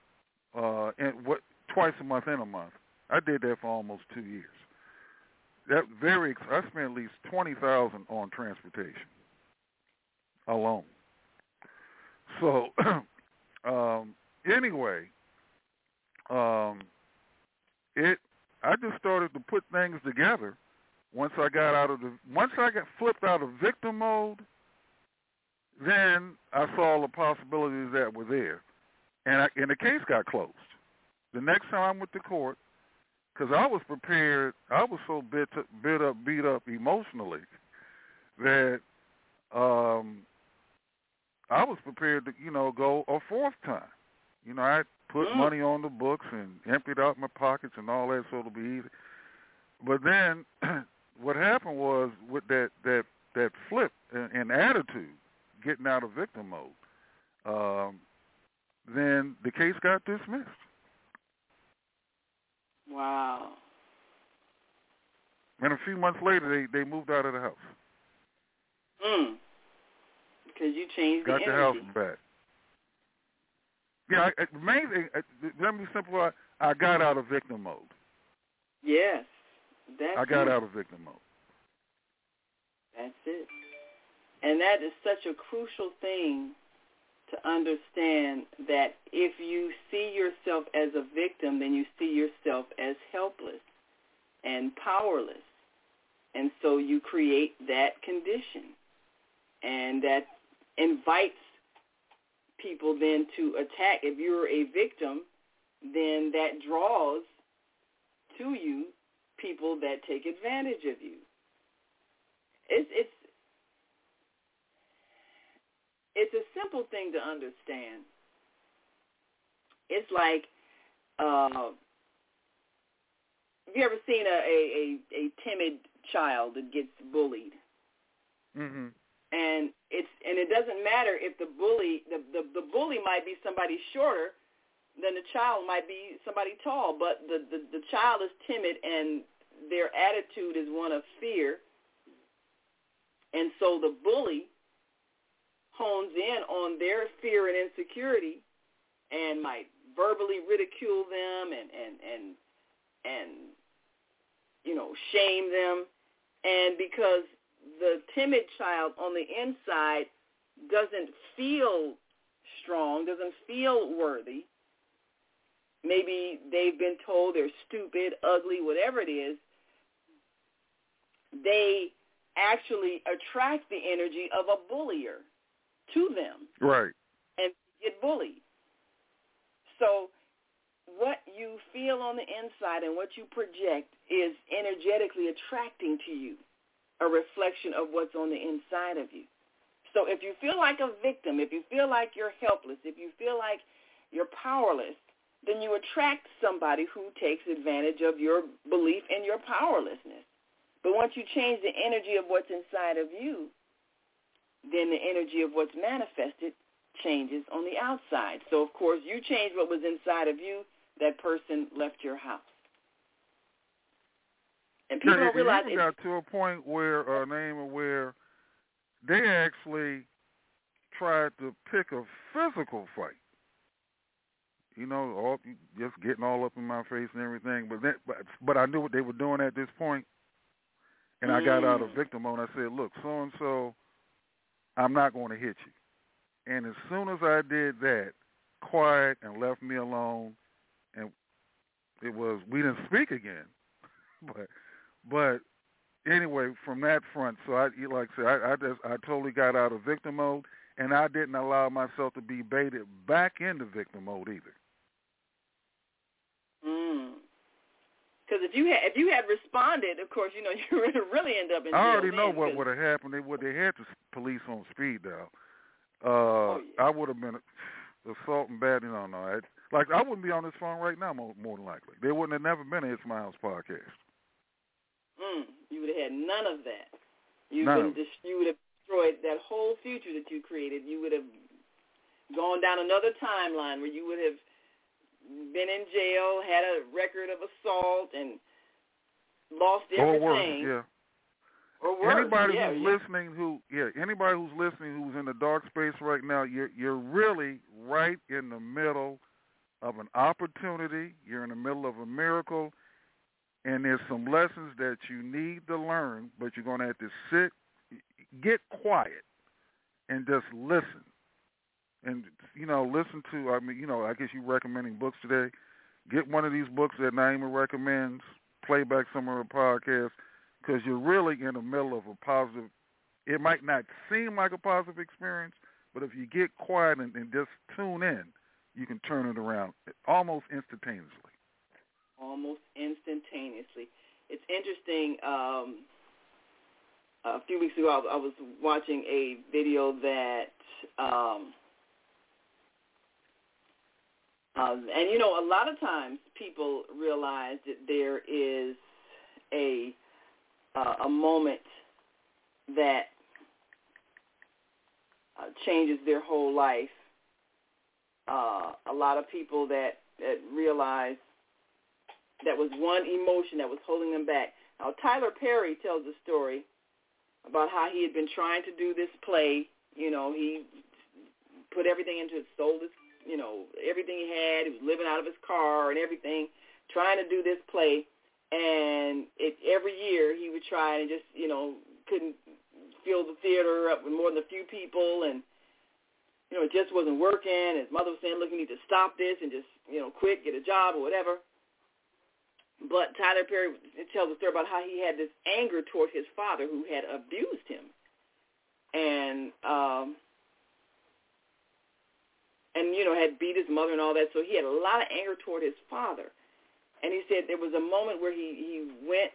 twice a month and a month. I did that for almost 2 years. I spent at least $20,000 on transportation alone. So, anyway, I just started to put things together. Once I got flipped out of victim mode, then I saw the possibilities that were there, and the case got closed. The next time I went to court, because I was prepared, I was so beat up emotionally that I was prepared to, go a fourth time. I put money on the books and emptied out my pockets and all that, so it'll be easy. But then what happened was with that flip and attitude, getting out of victim mode, then the case got dismissed. Wow. And a few months later, they moved out of the house. Because you changed the energy. Got the house back. Yeah, the main thing, let me simplify, I got out of victim mode. Yes. I got out of victim mode. That's it. And that is such a crucial thing to understand, that if you see yourself as a victim, then you see yourself as helpless and powerless. And so you create that condition. And that invites people then to attack. If you're a victim, then that draws to you people that take advantage of you. It's a simple thing to understand. It's like, have you ever seen a timid child that gets bullied? Mm-hmm. And it doesn't matter if the bully might be somebody shorter than the child might be somebody tall, but the child is timid and their attitude is one of fear. And so the bully hones in on their fear and insecurity and might verbally ridicule them and shame them. And because the timid child on the inside doesn't feel strong, doesn't feel worthy, maybe they've been told they're stupid, ugly, whatever it is, they actually attract the energy of a bullier to them. Right. And get bullied. So what you feel on the inside and what you project is energetically attracting to you a reflection of what's on the inside of you. So if you feel like a victim, if you feel like you're helpless, if you feel like you're powerless, then you attract somebody who takes advantage of your belief in your powerlessness. But once you change the energy of what's inside of you, then the energy of what's manifested changes on the outside. So, of course, you change what was inside of you, that person left your house. And people don't realize it got to a point where, where they actually tried to pick a physical fight. Just getting all up in my face and everything. But I knew what they were doing at this point, and I got out of victim mode. I said, look, so-and-so, I'm not going to hit you. And as soon as I did that, quiet and left me alone, and we didn't speak again. But anyway, from that front, so I totally got out of victim mode, and I didn't allow myself to be baited back into victim mode either. Because if you had responded, of course, you would really end up in jail. I already know what would have happened. They had the police on speed dial. I would have been assault and battery. No. I wouldn't be on this phone right now, more than likely. There wouldn't have never been a It's My House podcast. You would have had none of that. You would have destroyed that whole future that you created. You would have gone down another timeline where you would have been in jail, had a record of assault, and lost everything. Or worse, yeah. Or worse. Anybody who's listening who's in the dark space right now, you're really right in the middle of an opportunity. You're in the middle of a miracle, and there's some lessons that you need to learn, but you're going to have to get quiet, and just listen. And, listen to, I guess you're recommending books today. Get one of these books that Naima recommends, play back some of her podcasts, because you're really in the middle of a positive, it might not seem like a positive experience, but if you get quiet and just tune in, you can turn it around almost instantaneously. Almost instantaneously. It's interesting. A few weeks ago, I was watching a video that, and a lot of times people realize that there is a moment that changes their whole life. A lot of people that realize that was one emotion that was holding them back. Now, Tyler Perry tells a story about how he had been trying to do this play. He put everything into it, sold his, everything he had. He was living out of his car and everything, trying to do this play. And every year he would try and just, couldn't fill the theater up with more than a few people. And, it just wasn't working. His mother was saying, look, you need to stop this and just, quit, get a job or whatever. But Tyler Perry tells a story about how he had this anger toward his father who had abused him. And had beat his mother and all that. So he had a lot of anger toward his father. And he said there was a moment where he went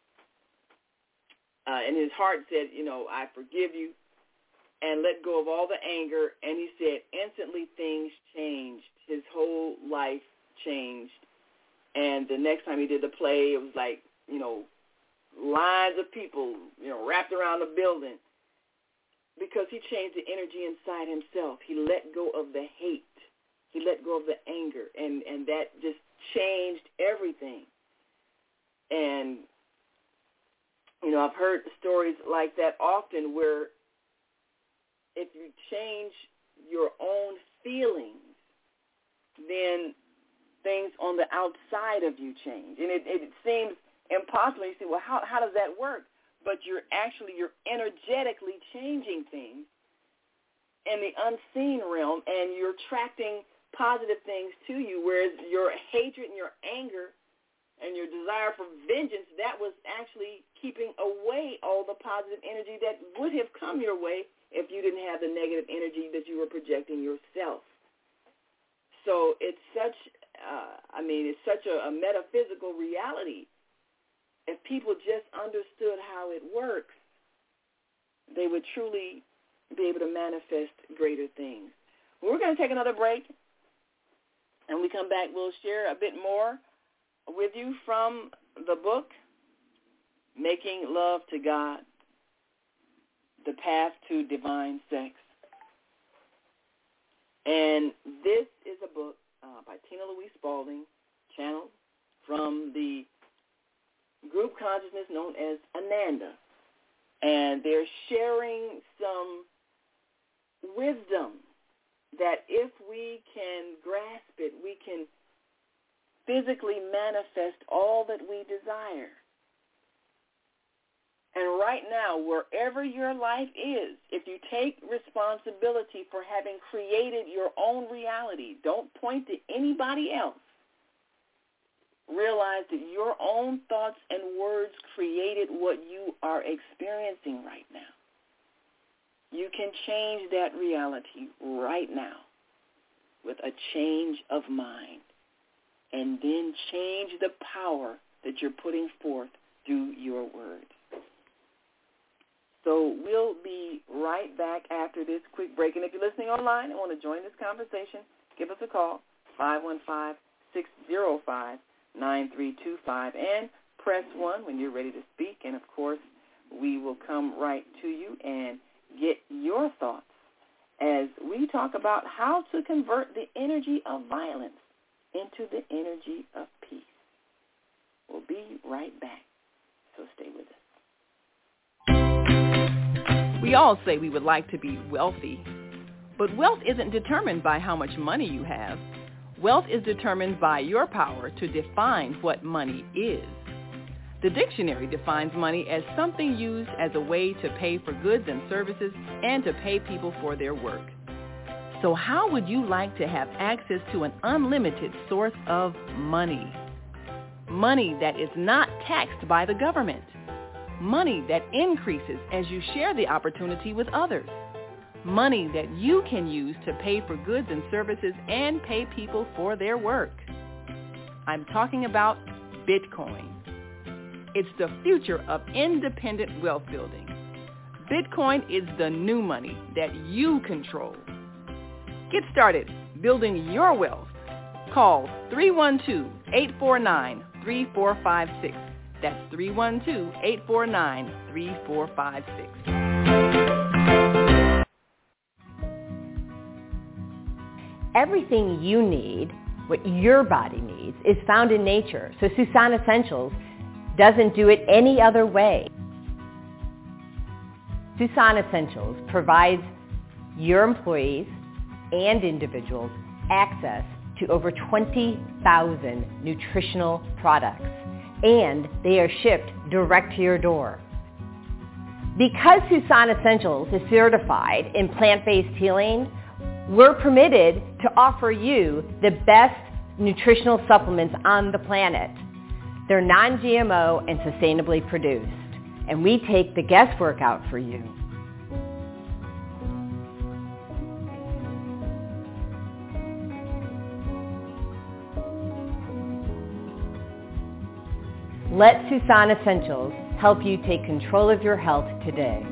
and his heart said, I forgive you, and let go of all the anger. And he said instantly things changed. His whole life changed. And the next time he did the play, it was like, lines of people, wrapped around the building, because he changed the energy inside himself. He let go of the hate. He let go of the anger, and that just changed everything. And, I've heard stories like that often where if you change your own feelings, then things on the outside of you change. And it seems impossible. You say, well, how does that work? But you're energetically changing things in the unseen realm, and you're attracting positive things to you, whereas your hatred and your anger and your desire for vengeance, that was actually keeping away all the positive energy that would have come your way if you didn't have the negative energy that you were projecting yourself. So it's such a metaphysical reality. If people just understood how it works, they would truly be able to manifest greater things. We're going to take another break, and when we come back, we'll share a bit more with you from the book, Making Love to God, The Path to Divine Sex. And this is a book by Tina Louise Spalding, channeled from the group consciousness known as Ananda. And they're sharing some wisdom that if we can grasp it, we can physically manifest all that we desire. And right now, wherever your life is, if you take responsibility for having created your own reality, don't point to anybody else. Realize that your own thoughts and words created what you are experiencing right now. You can change that reality right now with a change of mind, and then change the power that you're putting forth through your words. So we'll be right back after this quick break. And if you're listening online and want to join this conversation, give us a call, 515-605-9325, and press 1 when you're ready to speak. And, of course, we will come right to you and get your thoughts as we talk about how to convert the energy of violence into the energy of peace. We'll be right back, so stay with us. We all say we would like to be wealthy, but wealth isn't determined by how much money you have. Wealth is determined by your power to define what money is. The dictionary defines money as something used as a way to pay for goods and services and to pay people for their work. So how would you like to have access to an unlimited source of money? Money that is not taxed by the government. Money that increases as you share the opportunity with others. Money that you can use to pay for goods and services and pay people for their work. I'm talking about Bitcoin. It's the future of independent wealth building. Bitcoin is the new money that you control. Get started building your wealth. Call 312-849-3456. That's 312-849-3456. Everything you need, what your body needs, is found in nature. So Susan Essentials doesn't do it any other way. Susan Essentials provides your employees and individuals access to over 20,000 nutritional products, and they are shipped direct to your door. Because Susan Essentials is certified in plant-based healing, we're permitted to offer you the best nutritional supplements on the planet. They're non-GMO and sustainably produced, and we take the guesswork out for you. Let Susan Essentials help you take control of your health today.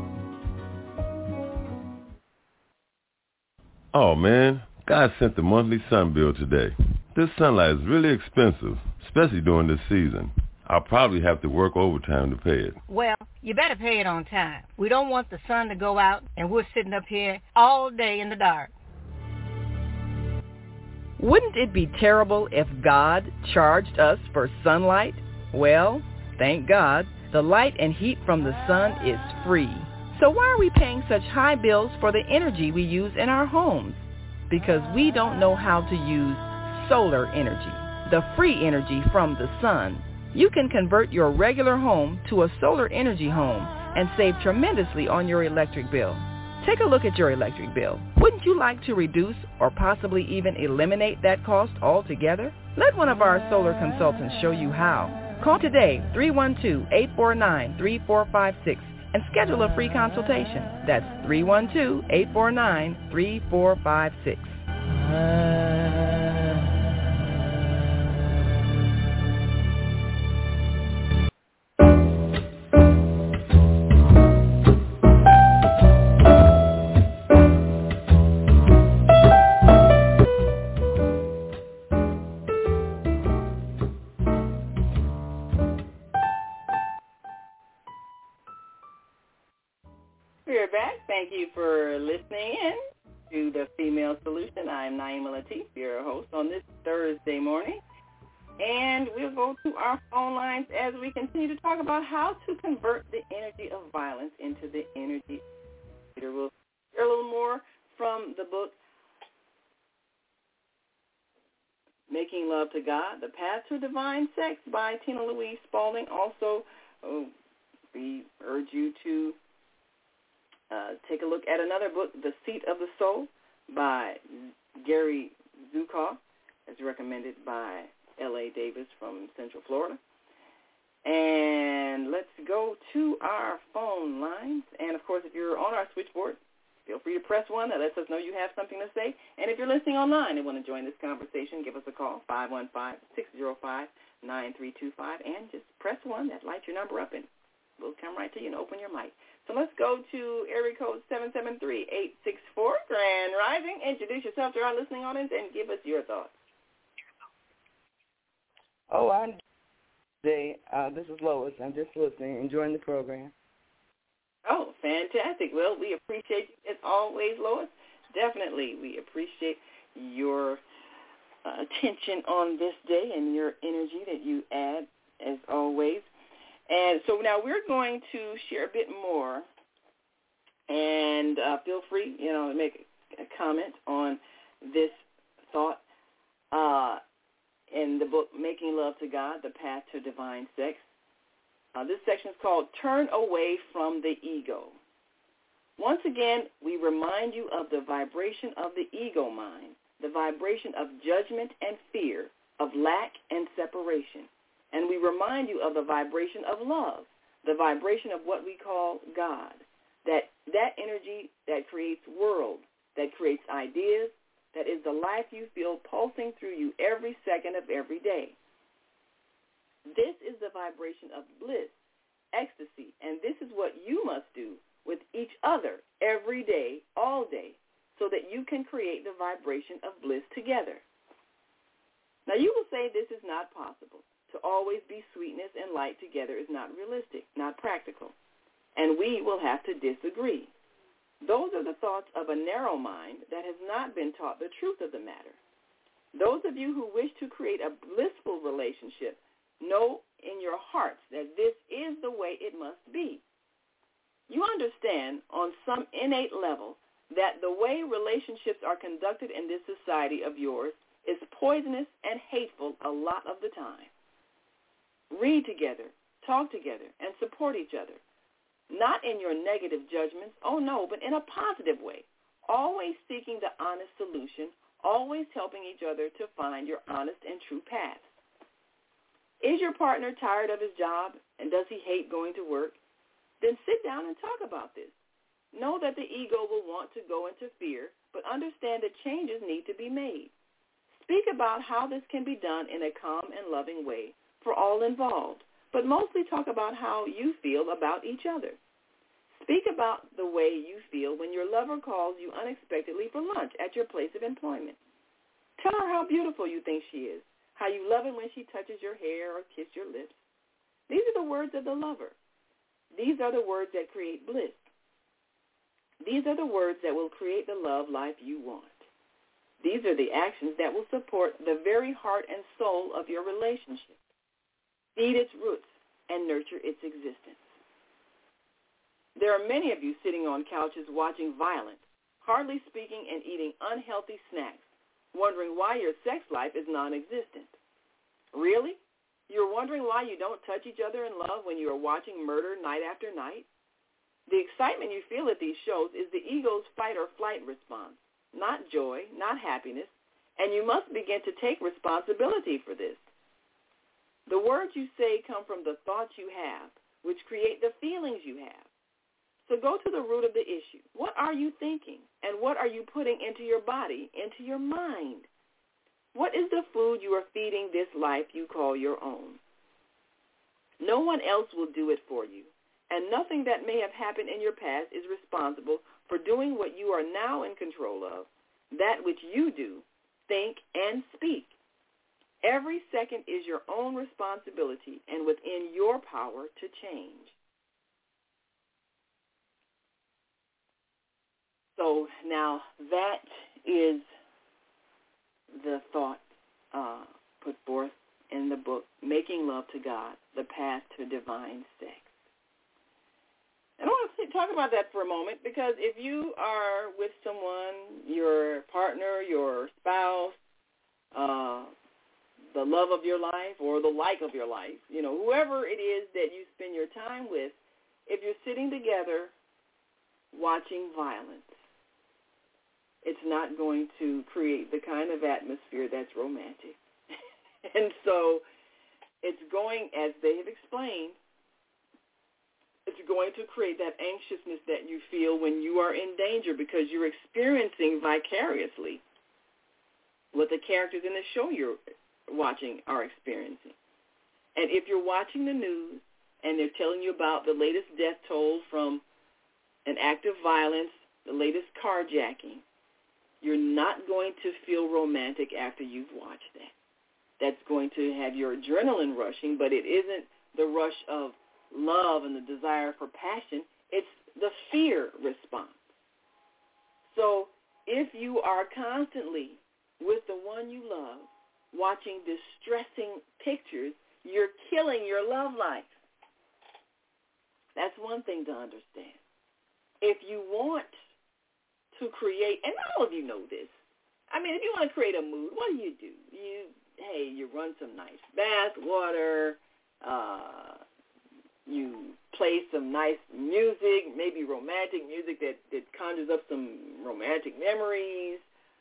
Oh man, God sent the monthly sun bill today. This sunlight is really expensive, especially during this season. I'll probably have to work overtime to pay it. Well, you better pay it on time. We don't want the sun to go out and we're sitting up here all day in the dark. Wouldn't it be terrible if God charged us for sunlight? Well, thank God, the light and heat from the sun is free. So why are we paying such high bills for the energy we use in our homes? Because we don't know how to use solar energy, the free energy from the sun. You can convert your regular home to a solar energy home and save tremendously on your electric bill. Take a look at your electric bill. Wouldn't you like to reduce or possibly even eliminate that cost altogether? Let one of our solar consultants show you how. Call today, 312-849-3456, and schedule a free consultation. That's 312-849-3456. We're back. Thank you for listening in to The Female Solution. I'm Naima Latif, your host on this Thursday morning. And we'll go to our phone lines as we continue to talk about how to convert the energy of violence into the energy. We'll hear a little more from the book, Making Love to God, The Path to Divine Sex by Tina Louise Spalding. Also, we urge you to take a look at another book, The Seat of the Soul by Gary Zukav, as recommended by L.A. Davis from Central Florida. And let's go to our phone lines. And, of course, if you're on our switchboard, feel free to press 1. That lets us know you have something to say. And if you're listening online and want to join this conversation, give us a call, 515-605-9325, and just press 1. That lights your number up, and we'll come right to you and open your mic. So let's go to area code 773-864, Grand Rising. Introduce yourself to our listening audience and give us your thoughts. Oh, I'm Jay. This is Lois. I'm just listening, enjoying the program. Oh, fantastic. Well, we appreciate you as always, Lois. Definitely, we appreciate your attention on this day and your energy that you add as always. And so now we're going to share a bit more And feel free, to make a comment on this thought in the book, Making Love to God, The Path to Divine Sex. This section is called Turn Away from the Ego. Once again, we remind you of the vibration of the ego mind, the vibration of judgment and fear, of lack and separation. And we remind you of the vibration of love, the vibration of what we call God, that energy that creates worlds, that creates ideas, that is the life you feel pulsing through you every second of every day. This is the vibration of bliss, ecstasy, and this is what you must do with each other every day, all day, so that you can create the vibration of bliss together. Now, you will say this is not possible. To always be sweetness and light together is not realistic, not practical, and we will have to disagree. Those are the thoughts of a narrow mind that has not been taught the truth of the matter. Those of you who wish to create a blissful relationship know in your hearts that this is the way it must be. You understand on some innate level that the way relationships are conducted in this society of yours is poisonous and hateful a lot of the time. Read together, talk together, and support each other. Not in your negative judgments, oh no, but in a positive way. Always seeking the honest solution, always helping each other to find your honest and true path. Is your partner tired of his job and does he hate going to work? Then sit down and talk about this. Know that the ego will want to go into fear, but understand that changes need to be made. Speak about how this can be done in a calm and loving way for all involved, but mostly talk about how you feel about each other. Speak about the way you feel when your lover calls you unexpectedly for lunch at your place of employment. Tell her how beautiful you think she is, how you love it when she touches your hair or kisses your lips. These are the words of the lover. These are the words that create bliss. These are the words that will create the love life you want. These are the actions that will support the very heart and soul of your relationship, feed its roots, and nurture its existence. There are many of you sitting on couches watching violence, hardly speaking and eating unhealthy snacks, wondering why your sex life is non-existent. Really? You're wondering why you don't touch each other in love when you are watching murder night after night? The excitement you feel at these shows is the ego's fight or flight response, not joy, not happiness, and you must begin to take responsibility for this. The words you say come from the thoughts you have, which create the feelings you have. So go to the root of the issue. What are you thinking, and what are you putting into your body, into your mind? What is the food you are feeding this life you call your own? No one else will do it for you, and nothing that may have happened in your past is responsible for doing what you are now in control of, that which you do, think, and speak. Every second is your own responsibility and within your power to change. So now that is the thought put forth in the book, Making Love to God, The Path to Divine Sex. And I want to talk about that for a moment because if you are with someone, your partner, your spouse, the love of your life or the like of your life, whoever it is that you spend your time with, if you're sitting together watching violence, it's not going to create the kind of atmosphere that's romantic. And so it's going, as they have explained, it's going to create that anxiousness that you feel when you are in danger because you're experiencing vicariously what the characters in the show you're watching are experiencing. And if you're watching the news and they're telling you about the latest death toll from an act of violence, the latest carjacking, you're not going to feel romantic after you've watched that. That's going to have your adrenaline rushing, but it isn't the rush of love and the desire for passion. It's the fear response. So if you are constantly with the one you love, watching distressing pictures, you're killing your love life. That's one thing to understand. if you want to create, and all of you know this, I mean, if you want to create a mood, what do? You run some nice bath water, you play some nice music, maybe romantic music that conjures up some romantic memories.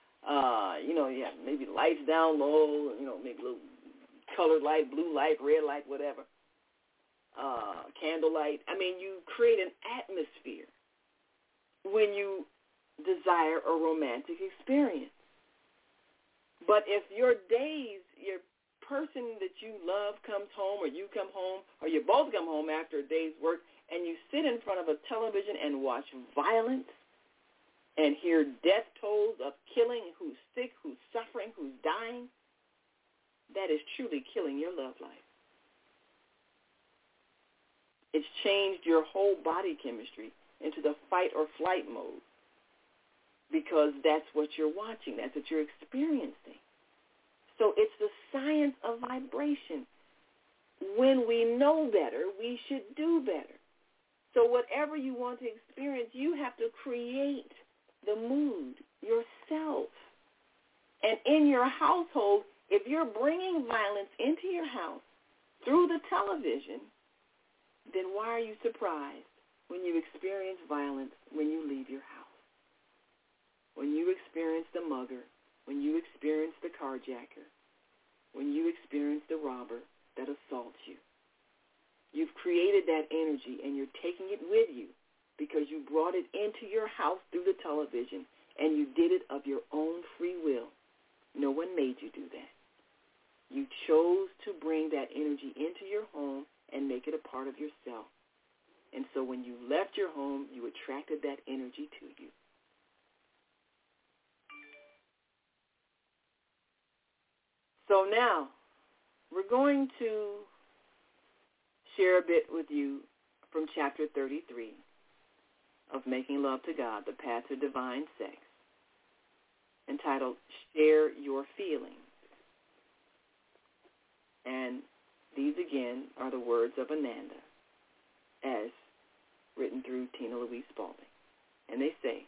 Maybe lights down low, maybe a little colored light, blue light, red light, whatever. Candlelight. I mean, you create an atmosphere when you desire a romantic experience. But if your person that you love comes home, or you come home, or you both come home after a day's work, and you sit in front of a television and watch violence and hear death tolls of killing, who's sick, who's suffering, who's dying, that is truly killing your love life. It's changed your whole body chemistry into the fight or flight mode, because that's what you're watching. That's what you're experiencing. So it's the science of vibration. When we know better, we should do better. So whatever you want to experience, you have to create the mood yourself. And in your household, if you're bringing violence into your house through the television, then why are you surprised when you experience violence when you leave your house? When you experience the mugger, when you experience the carjacker, when you experience the robber that assaults you. You've created that energy, and you're taking it with you because you brought it into your house through the television, and you did it of your own free will. No one made you do that. You chose to bring that energy into your home and make it a part of yourself. And so when you left your home, you attracted that energy to you. So now, we're going to share a bit with you from Chapter 33 of Making Love to God, The Path to Divine Sex, entitled Share Your Feelings. And these, again, are the words of Ananda, as written through Tina Louise Spalding. And they say,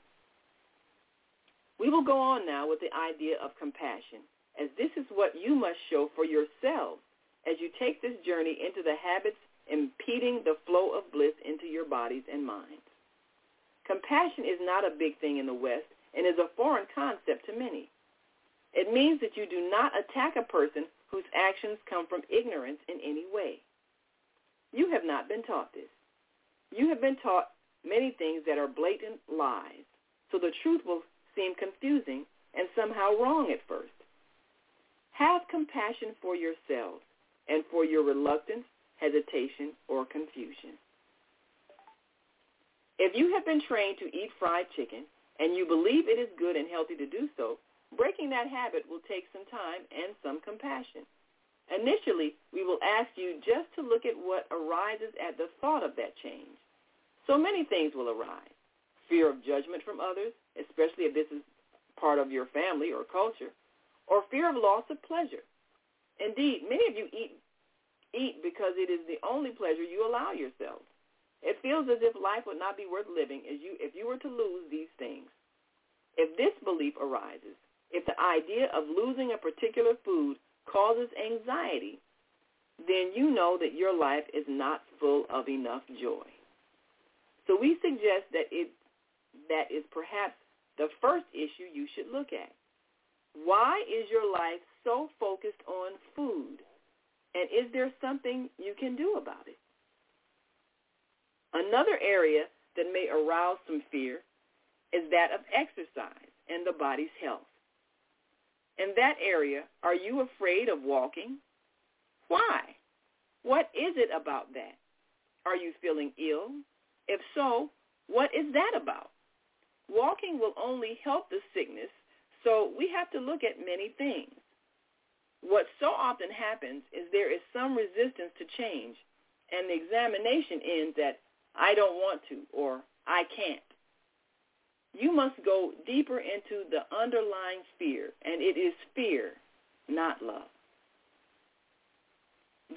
we will go on now with the idea of compassion, as this is what you must show for yourselves as you take this journey into the habits impeding the flow of bliss into your bodies and minds. Compassion is not a big thing in the West and is a foreign concept to many. It means that you do not attack a person whose actions come from ignorance in any way. You have not been taught this. You have been taught many things that are blatant lies, so the truth will seem confusing and somehow wrong at first. Have compassion for yourselves and for your reluctance, hesitation, or confusion. If you have been trained to eat fried chicken and you believe it is good and healthy to do so, breaking that habit will take some time and some compassion. Initially, we will ask you just to look at what arises at the thought of that change. So many things will arise. Fear of judgment from others, especially if this is part of your family or culture, or fear of loss of pleasure. Indeed, many of you eat because it is the only pleasure you allow yourself. It feels as if life would not be worth living if you were to lose these things. If this belief arises, if the idea of losing a particular food causes anxiety, then you know that your life is not full of enough joy. So we suggest that is perhaps the first issue you should look at. Why is your life so focused on food? And is there something you can do about it? Another area that may arouse some fear is that of exercise and the body's health. In that area, are you afraid of walking? Why? What is it about that? Are you feeling ill? If so, what is that about? Walking will only help the sickness, so we have to look at many things. What so often happens is there is some resistance to change, and the examination ends at, I don't want to, or I can't. You must go deeper into the underlying fear, and it is fear, not love.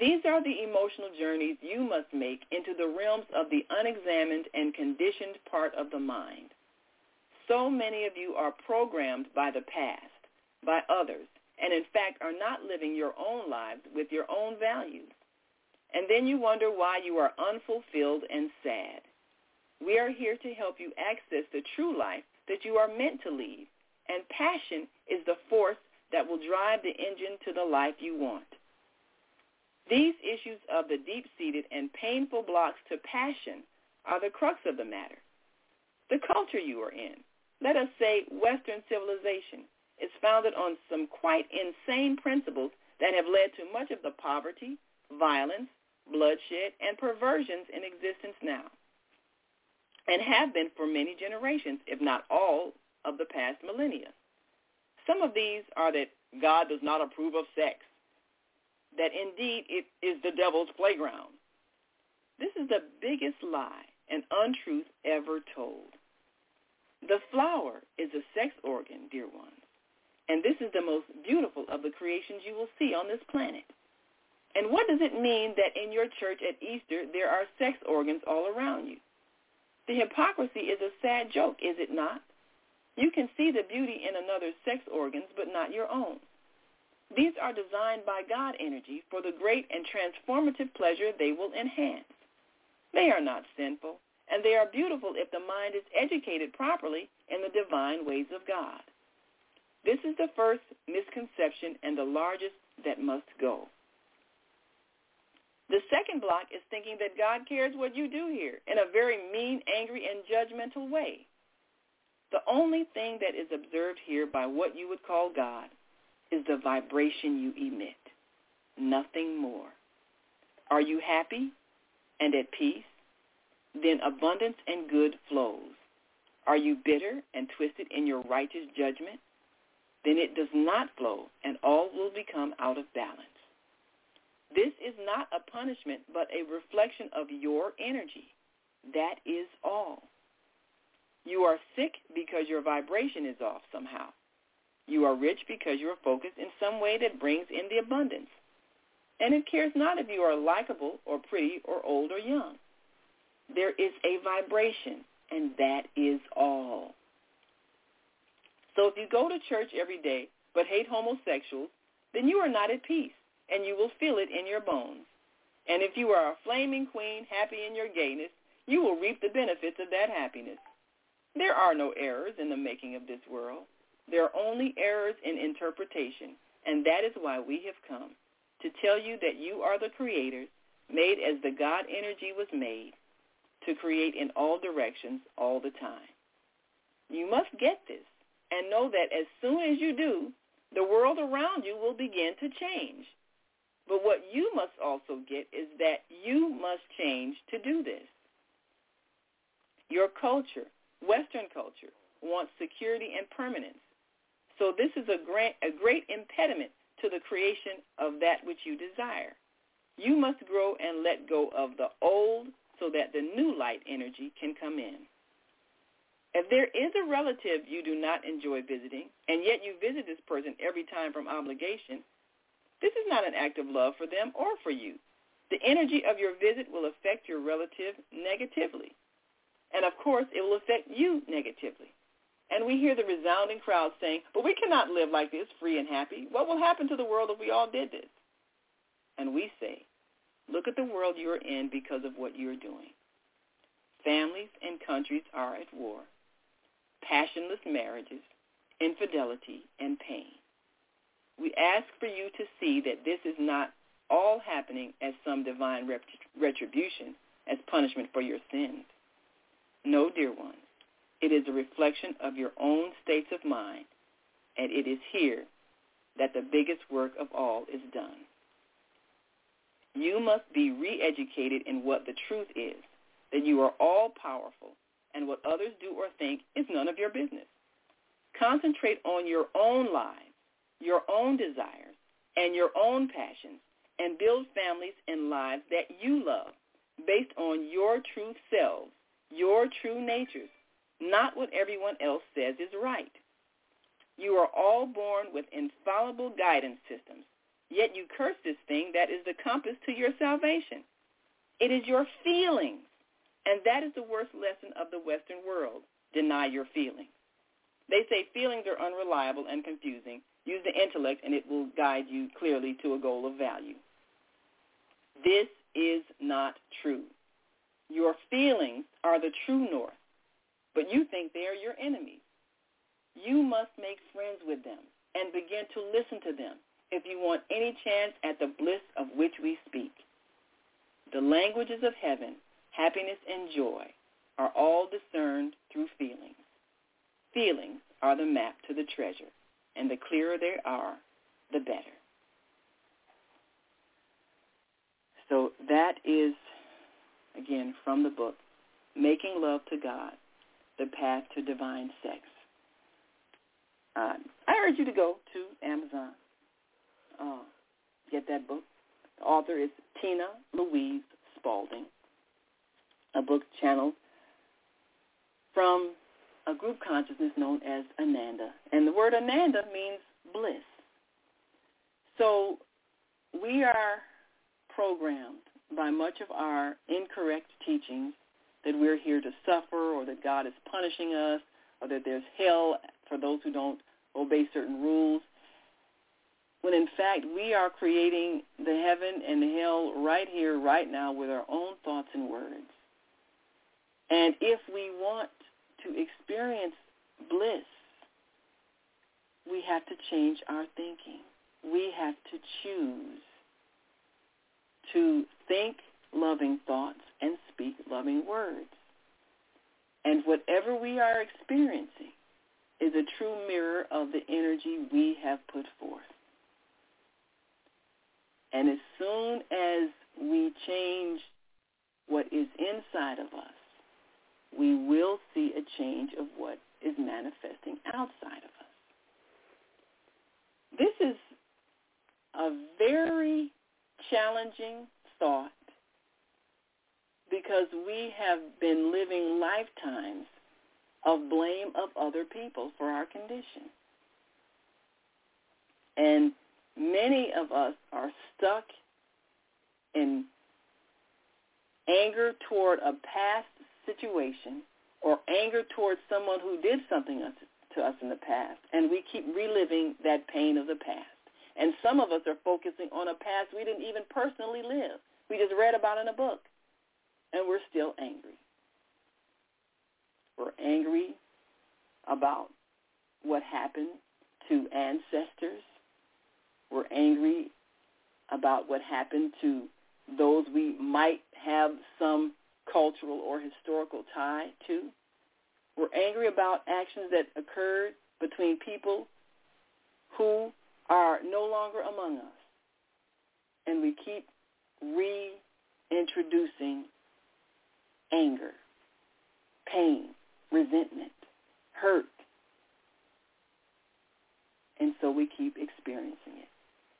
These are the emotional journeys you must make into the realms of the unexamined and conditioned part of the mind. So many of you are programmed by the past, by others, and in fact are not living your own lives with your own values. And then you wonder why you are unfulfilled and sad. We are here to help you access the true life that you are meant to lead, and passion is the force that will drive the engine to the life you want. These issues of the deep-seated and painful blocks to passion are the crux of the matter. The culture you are in, let us say Western civilization, is founded on some quite insane principles that have led to much of the poverty, violence, bloodshed, and perversions in existence now, and have been for many generations, if not all, of the past millennia. Some of these are that God does not approve of sex, that indeed it is the devil's playground. This is the biggest lie and untruth ever told. The flower is a sex organ, dear ones, and this is the most beautiful of the creations you will see on this planet. And what does it mean that in your church at Easter there are sex organs all around you? The hypocrisy is a sad joke, is it not? You can see the beauty in another's sex organs, but not your own. These are designed by God energy for the great and transformative pleasure they will enhance. They are not sinful, and they are beautiful if the mind is educated properly in the divine ways of God. This is the first misconception and the largest that must go. The second block is thinking that God cares what you do here in a very mean, angry, and judgmental way. The only thing that is observed here by what you would call God is the vibration you emit, nothing more. Are you happy and at peace? Then abundance and good flows. Are you bitter and twisted in your righteous judgment? Then it does not flow, and all will become out of balance. This is not a punishment, but a reflection of your energy. That is all. You are sick because your vibration is off somehow. You are rich because you are focused in some way that brings in the abundance. And it cares not if you are likable or pretty or old or young. There is a vibration, and that is all. So if you go to church every day but hate homosexuals, then you are not at peace, and you will feel it in your bones. And if you are a flaming queen, happy in your gayness, you will reap the benefits of that happiness. There are no errors in the making of this world. There are only errors in interpretation, and that is why we have come, to tell you that you are the creators, made as the God energy was made, to create in all directions all the time. You must get this and know that as soon as you do, the world around you will begin to change. But what you must also get is that you must change to do this. Your culture, Western culture, wants security and permanence. So this is a great impediment to the creation of that which you desire. You must grow and let go of the old so that the new light energy can come in. If there is a relative you do not enjoy visiting, and yet you visit this person every time from obligation, this is not an act of love for them or for you. The energy of your visit will affect your relative negatively. And, of course, it will affect you negatively. And we hear the resounding crowd saying, but we cannot live like this, free and happy. What will happen to the world if we all did this? And we say, look at the world you're in because of what you're doing. Families and countries are at war. Passionless marriages, infidelity, and pain. We ask for you to see that this is not all happening as some divine retribution, as punishment for your sins. No, dear ones, it is a reflection of your own states of mind, and it is here that the biggest work of all is done. You must be re-educated in what the truth is, that you are all powerful, and what others do or think is none of your business. Concentrate on your own lives, your own desires, and your own passions, and build families and lives that you love, based on your true selves, your true natures, not what everyone else says is right. You are all born with infallible guidance systems. Yet you curse this thing that is the compass to your salvation. It is your feelings, and that is the worst lesson of the Western world. Deny your feelings. They say feelings are unreliable and confusing. Use the intellect, and it will guide you clearly to a goal of value. This is not true. Your feelings are the true north, but you think they are your enemies. You must make friends with them and begin to listen to them if you want any chance at the bliss of which we speak. The languages of heaven, happiness and joy, are all discerned through feelings. Feelings are the map to the treasure, and the clearer they are, the better. So that is, again, from the book, Making Love to God, The Path to Divine Sex. I urge you to go to Amazon. Get that book. The author is Tina Louise Spalding, a book channeled from a group consciousness known as Ananda. And the word Ananda means bliss. So we are programmed by much of our incorrect teachings that we're here to suffer, or that God is punishing us, or that there's hell for those who don't obey certain rules, when in fact we are creating the heaven and the hell right here, right now, with our own thoughts and words. And if we want to experience bliss, we have to change our thinking. We have to choose to think loving thoughts and speak loving words. And whatever we are experiencing is a true mirror of the energy we have put forth. And as soon as we change what is inside of us, we will see a change of what is manifesting outside of us. This is a very challenging thought, because we have been living lifetimes of blame of other people for our condition. And many of us are stuck in anger toward a past situation, or anger towards someone who did something to us in the past, and we keep reliving that pain of the past. And some of us are focusing on a past we didn't even personally live. We just read about it in a book, and we're still angry. We're angry about what happened to ancestors. We're angry about what happened to those we might have some cultural or historical tie to. We're angry about actions that occurred between people who are no longer among us. And we keep reintroducing anger, pain, resentment, hurt. And so we keep experiencing it.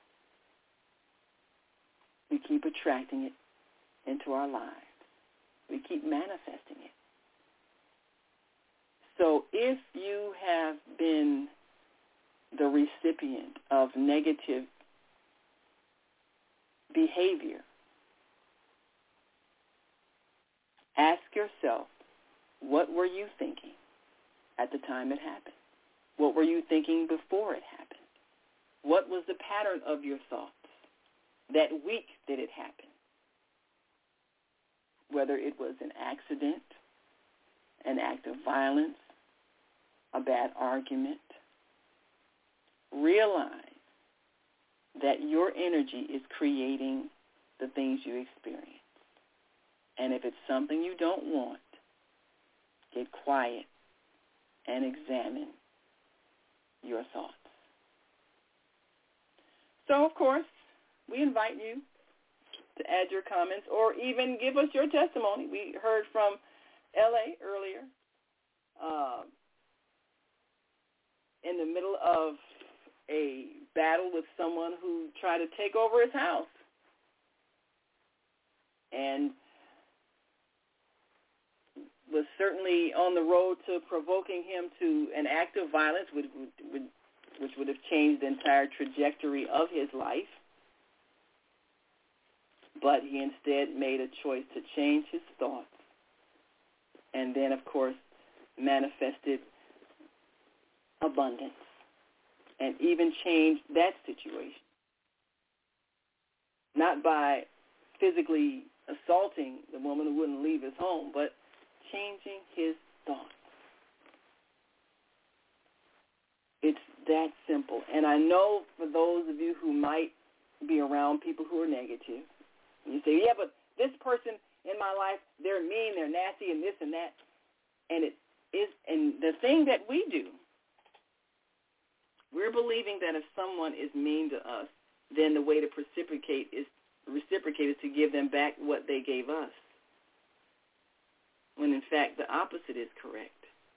We keep attracting it into our lives. We keep manifesting it. So if you have been the recipient of negative behavior, ask yourself, what were you thinking at the time it happened? What were you thinking before it happened? What was the pattern of your thoughts that week that it happened? Whether it was an accident, an act of violence, a bad argument, realize that your energy is creating the things you experience. And if it's something you don't want, get quiet and examine your thoughts. So, of course, we invite you to add your comments or even give us your testimony. We heard from L.A. earlier in the middle of a battle with someone who tried to take over his house. And was certainly on the road to provoking him to an act of violence, which would have changed the entire trajectory of his life. but he instead made a choice to change his thoughts, and then, of course, manifested abundance and even changed that situation. Not by physically assaulting the woman who wouldn't leave his home, but changing his thoughts. It's that simple. And I know for those of you who might be around people who are negative, you say, yeah, but this person in my life, they're mean, they're nasty, and this and that. And it is, and the thing that we do, we're believing that if someone is mean to us, then the way to reciprocate is to give them back what they gave us. When in fact the opposite is correct.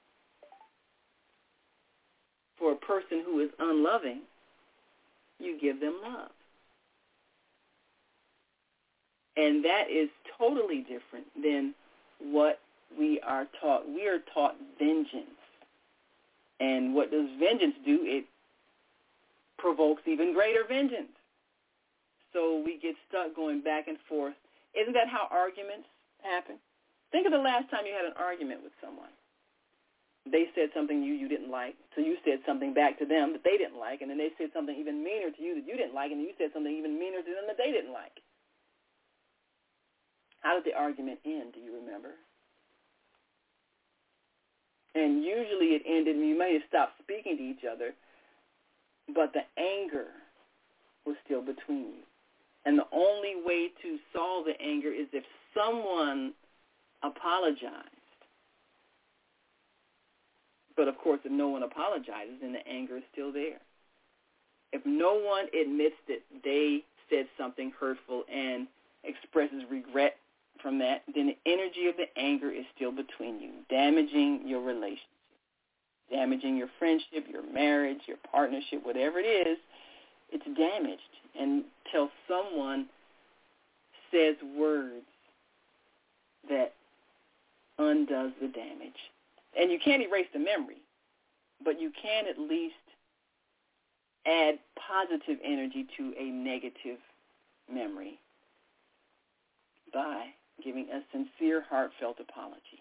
For a person who is unloving, you give them love. And that is totally different than what we are taught. We are taught vengeance. And what does vengeance do? It provokes even greater vengeance. So we get stuck going back and forth. Isn't that how arguments happen? Think of the last time you had an argument with someone. They said something you didn't like, so you said something back to them that they didn't like, and then they said something even meaner to you that you didn't like, and then you said something even meaner to them that they didn't like. How did the argument end, do you remember? And usually it ended, and you may have stopped speaking to each other, but the anger was still between you. And the only way to solve the anger is if someone apologized. But, of course, if no one apologizes, then the anger is still there. If no one admits that they said something hurtful and expresses regret from that, then the energy of the anger is still between you, damaging your relationship, damaging your friendship, your marriage, your partnership, whatever it is, it's damaged until someone says words that undoes the damage. And you can't erase the memory, but you can at least add positive energy to a negative memory by giving a sincere, heartfelt apology.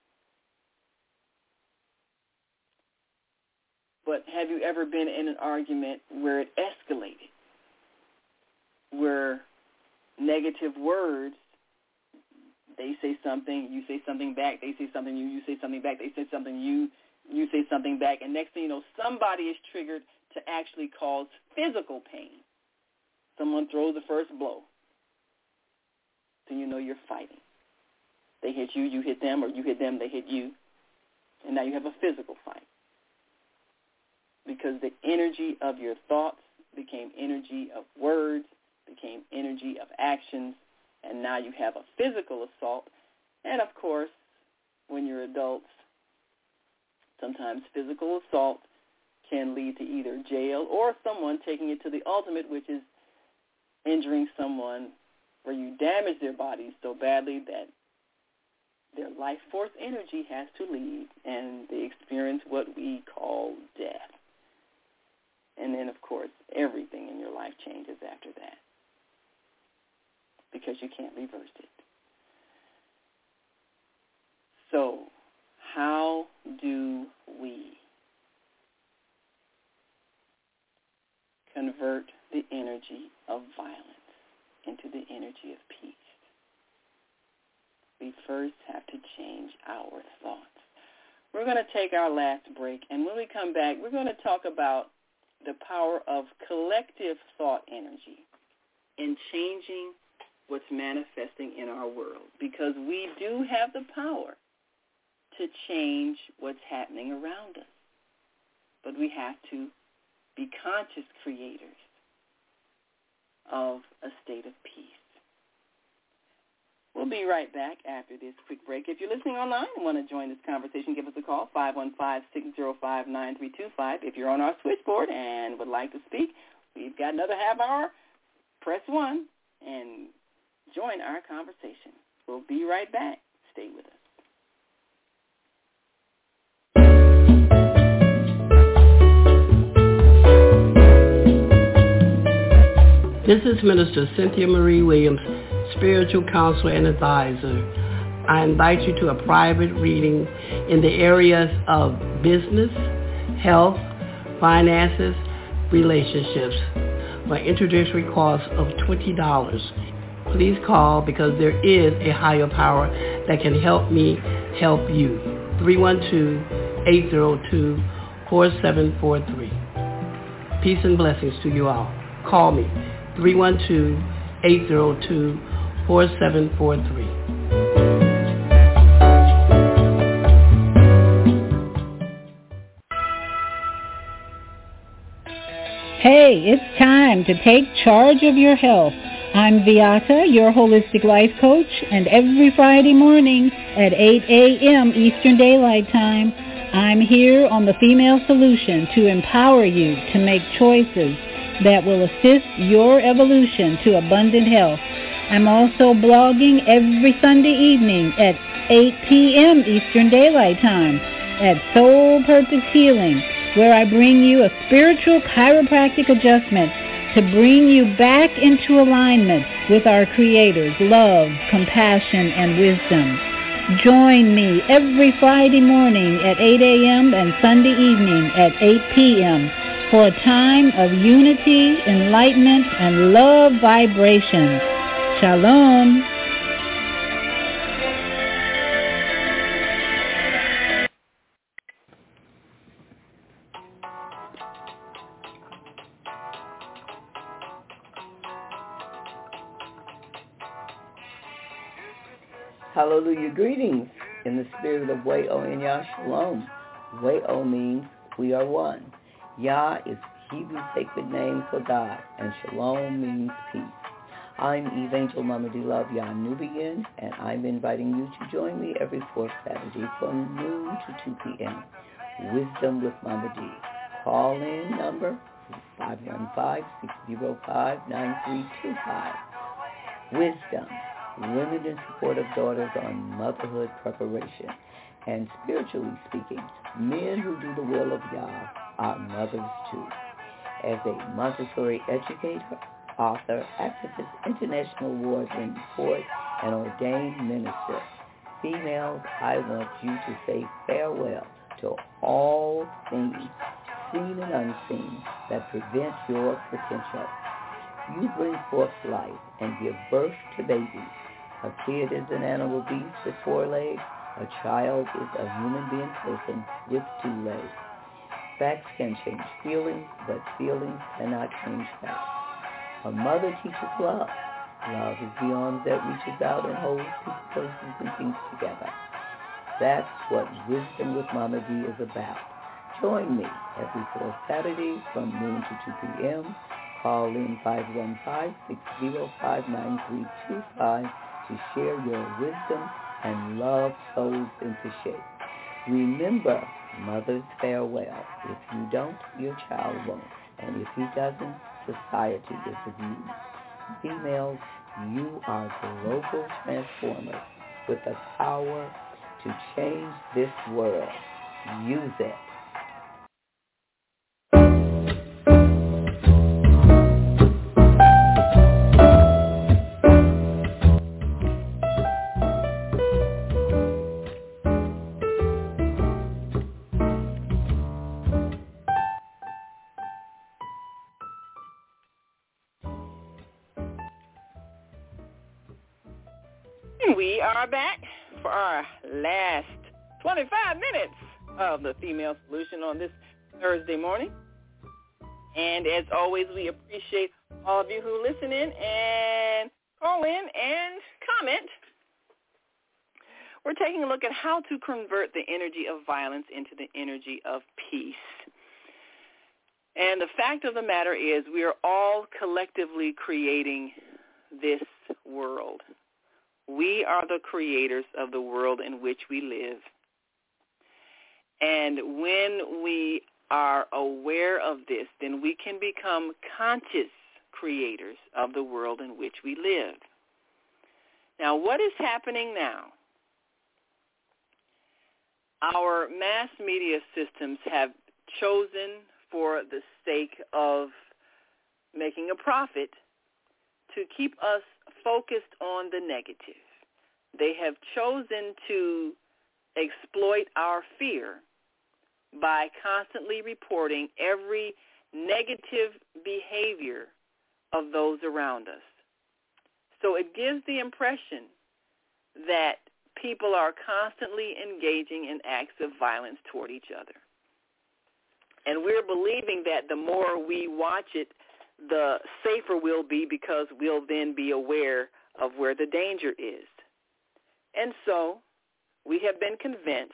But have you ever been in an argument where it escalated, where negative words, they say something, you say something back, they say something, you say something back, they say something, you say something back, and next thing you know, somebody is triggered to actually cause physical pain. Someone throws the first blow. Then you know you're fighting. They hit you, you hit them, or you hit them, they hit you. And now you have a physical fight. Because the energy of your thoughts became energy of words, became energy of actions, and now you have a physical assault. And, of course, when you're adults, sometimes physical assault can lead to either jail or someone taking it to the ultimate, which is injuring someone where you damage their bodies so badly that their life force energy has to leave and they experience what we call death. And then, of course, everything in your life changes after that because you can't reverse it. So how do we convert the energy of violence into the energy of peace? We first have to change our thoughts. We're going to take our last break, and when we come back, we're going to talk about the power of collective thought energy in changing what's manifesting in our world, because we do have the power to change what's happening around us. But we have to be conscious creators of a state of peace. We'll be right back after this quick break. If you're listening online and want to join this conversation, give us a call, 515-605-9325. If you're on our switchboard and would like to speak, we've got another half hour. Press 1 and join our conversation. We'll be right back. Stay with us. This is Minister Cynthia Marie Williams spiritual counselor and advisor. I invite you to a private reading in the areas of business, health, finances, relationships for an introductory cost of $20. Please call because there is a higher power that can help me help you. 312-802-4743. Peace and blessings to you all. Call me, 312-802-4743. Hey, it's time to take charge of your health. I'm Viata, your holistic life coach, and every Friday morning at 8 a.m. Eastern Daylight Time, I'm here on The Female Solution to empower you to make choices that will assist your evolution to abundant health. I'm also blogging every Sunday evening at 8 p.m. Eastern Daylight Time at Soul Purpose Healing, where I bring you a spiritual chiropractic adjustment to bring you back into alignment with our Creator's love, compassion, and wisdom. Join me every Friday morning at 8 a.m. and Sunday evening at 8 p.m. for a time of unity, enlightenment, and love vibrations. Shalom. Hallelujah. Greetings in the spirit of Way-O and Yah Shalom. Way-O means we are one. Yah is Hebrew sacred name for God, and Shalom means peace. I'm Evangel Mama D. Love Yah Nubian, and I'm inviting you to join me every fourth Saturday from noon to 2 p.m. Wisdom with Mama D. Call-in number 515-605-9325. Wisdom. Women in support of daughters on motherhood preparation. And spiritually speaking, men who do the will of Yah are mothers too. As a Montessori educator, author, activist, international award-winning poet, and ordained minister, females, I want you to say farewell to all things, seen and unseen, that prevent your potential. You bring forth life and give birth to babies. A kid is an animal beast with 4 legs. A child is a human being person with 2 legs. Facts can change feelings, but feelings cannot change facts. A mother teaches love. Love is the arm that reaches out and holds people, persons, and things together. That's what Wisdom with Mama D is about. Join me every fourth Saturday from noon to 2 p.m. Call in 515-605-9325 to share your wisdom and love souls into shape. Remember, mother's farewell. If you don't, your child won't. And if he doesn't, society is abused. Females, you are global transformers with the power to change this world. Use it. We are back for our last 25 minutes of the Female Solution on this Thursday morning. And as always, we appreciate all of you who listen in and call in and comment. We're taking a look at how to convert the energy of violence into the energy of peace. And the fact of the matter is we are all collectively creating this world. We are the creators of the world in which we live. And when we are aware of this, then we can become conscious creators of the world in which we live. Now, what is happening now? Our mass media systems have chosen, for the sake of making a profit, to keep us focused on the negative. They have chosen to exploit our fear by constantly reporting every negative behavior of those around us. So it gives the impression that people are constantly engaging in acts of violence toward each other. And we're believing that the more we watch it, the safer we'll be, because we'll then be aware of where the danger is. And so we have been convinced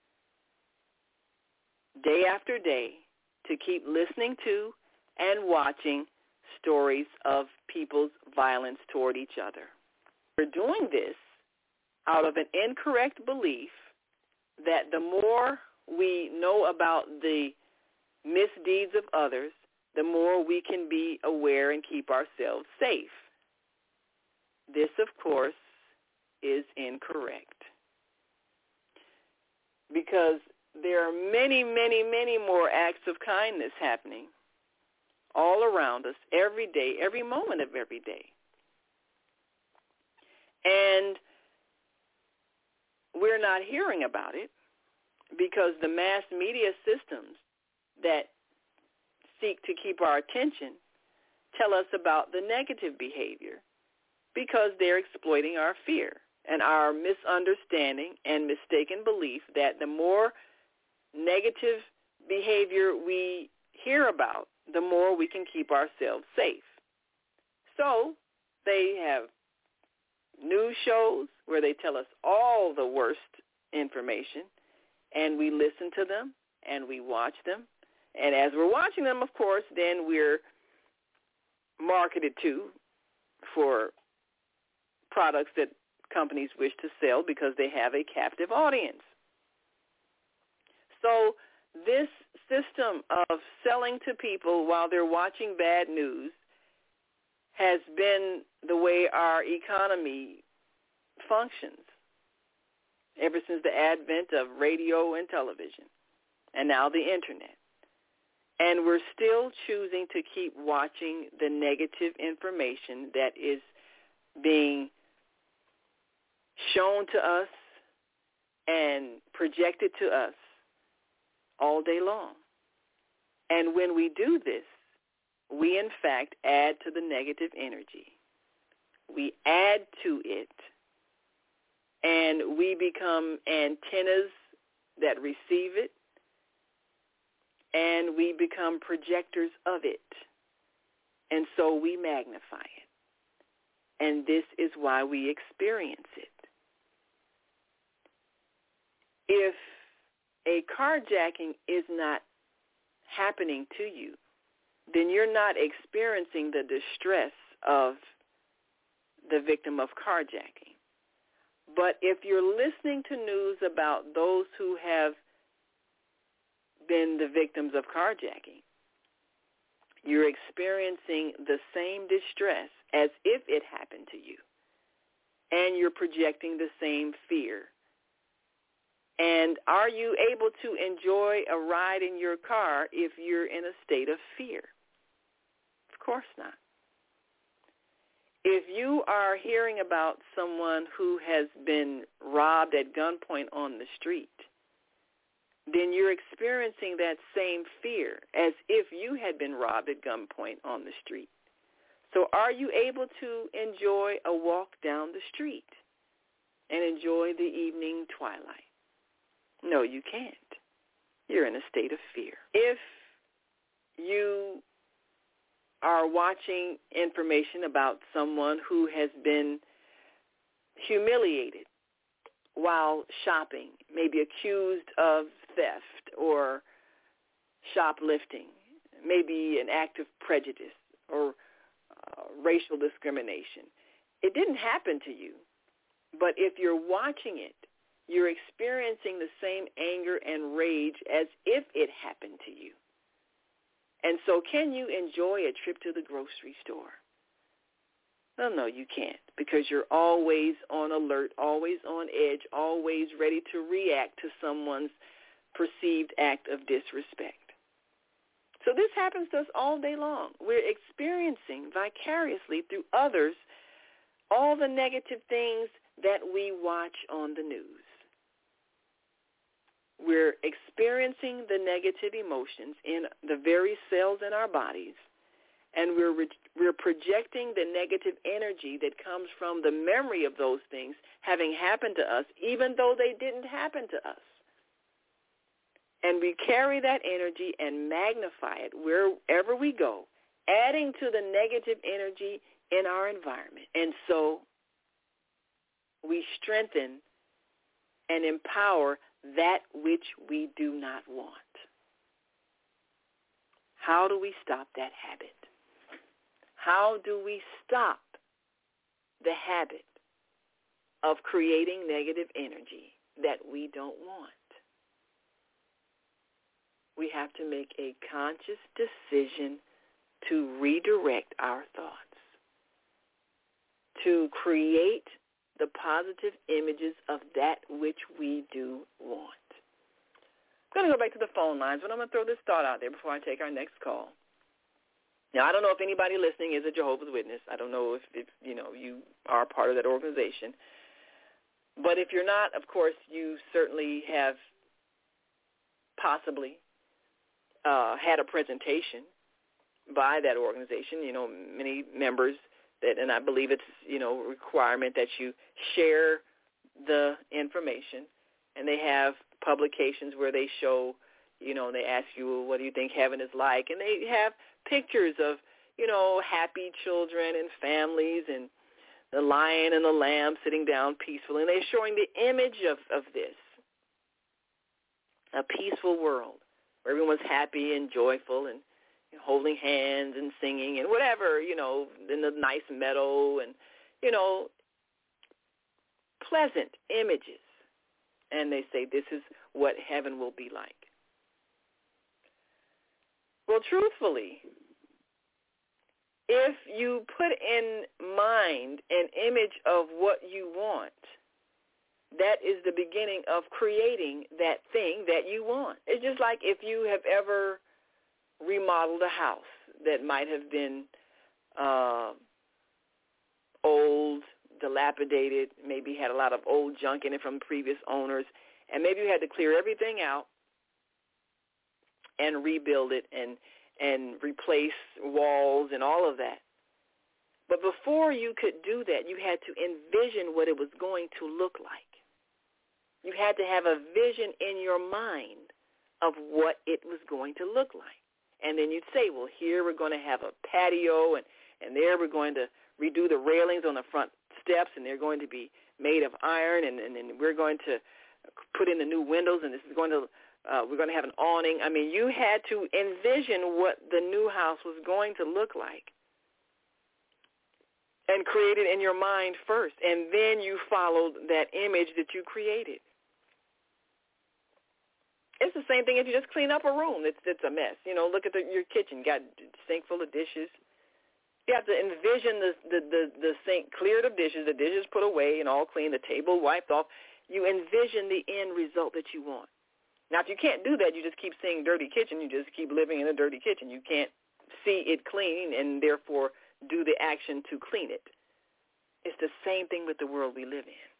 day after day to keep listening to and watching stories of people's violence toward each other. We're doing this out of an incorrect belief that the more we know about the misdeeds of others, the more we can be aware and keep ourselves safe. This, of course, is incorrect, because there are many, many, many more acts of kindness happening all around us every day, every moment of every day. And we're not hearing about it because the mass media systems that seek to keep our attention tell us about the negative behavior, because they're exploiting our fear and our misunderstanding and mistaken belief that the more negative behavior we hear about, the more we can keep ourselves safe. So they have news shows where they tell us all the worst information, and we listen to them and we watch them. And as we're watching them, of course, then we're marketed to for products that companies wish to sell because they have a captive audience. So this system of selling to people while they're watching bad news has been the way our economy functions ever since the advent of radio and television and now the internet. And we're still choosing to keep watching the negative information that is being shown to us and projected to us all day long. And when we do this, we in fact add to the negative energy. We add to it, and we become antennas that receive it, and we become projectors of it. And so we magnify it. And this is why we experience it. If a carjacking is not happening to you, then you're not experiencing the distress of the victim of carjacking. But if you're listening to news about those who have been the victims of carjacking, you're experiencing the same distress as if it happened to you. And you're projecting the same fear. And are you able to enjoy a ride in your car if you're in a state of fear? Of course not. If you are hearing about someone who has been robbed at gunpoint on the street, then you're experiencing that same fear as if you had been robbed at gunpoint on the street. So are you able to enjoy a walk down the street and enjoy the evening twilight? No, you can't. You're in a state of fear. If you are watching information about someone who has been humiliated while shopping, maybe accused of theft or shoplifting, maybe an act of prejudice or racial discrimination, it didn't happen to you. But if you're watching it, you're experiencing the same anger and rage as if it happened to you. And so can you enjoy a trip to the grocery store? Well, no, you can't, because you're always on alert, always on edge, always ready to react to someone's perceived act of disrespect. So this happens to us all day long. We're experiencing vicariously through others all all the negative things that we watch on the news. We're experiencing the negative emotions in the very cells in our bodies, and we're projecting the negative energy that comes from the memory of those things having happened to us, even though they didn't happen to us. And we carry that energy and magnify it wherever we go, adding to the negative energy in our environment. And so we strengthen and empower that which we do not want. How do we stop that habit? How do we stop the habit of creating negative energy that we don't want? We have to make a conscious decision to redirect our thoughts, to create the positive images of that which we do want. I'm going to go back to the phone lines, but I'm going to throw this thought out there before I take our next call. Now, I don't know if anybody listening is a Jehovah's Witness. I don't know if you are part of that organization. But if you're not, of course, you certainly have possibly had a presentation by that organization. Many members and I believe it's, a requirement that you share the information. And they have publications where they show, they ask you, what do you think heaven is like? And they have pictures of, happy children and families and the lion and the lamb sitting down peacefully. And they're showing the image of this, a peaceful world where everyone's happy and joyful and holding hands and singing and whatever, in the nice meadow and, pleasant images. And they say this is what heaven will be like. Well, truthfully, if you put in mind an image of what you want, that is the beginning of creating that thing that you want. It's just like if you have ever remodeled a house that might have been old, dilapidated, maybe had a lot of old junk in it from previous owners, and maybe you had to clear everything out and rebuild it and replace walls and all of that. But before you could do that, you had to envision what it was going to look like. You had to have a vision in your mind of what it was going to look like. And then you'd say, well, here we're going to have a patio, and there we're going to redo the railings on the front steps, and they're going to be made of iron, and then we're going to put in the new windows, and this is going to we're going to have an awning. I mean, you had to envision what the new house was going to look like and create it in your mind first, and then you followed that image that you created. It's the same thing if you just clean up a room that's a mess. Look at your kitchen, got a sink full of dishes. You have to envision the sink cleared of dishes, the dishes put away and all clean, the table wiped off. You envision the end result that you want. Now, if you can't do that, you just keep seeing dirty kitchen. You just keep living in a dirty kitchen. You can't see it clean and therefore do the action to clean it. It's the same thing with the world we live in.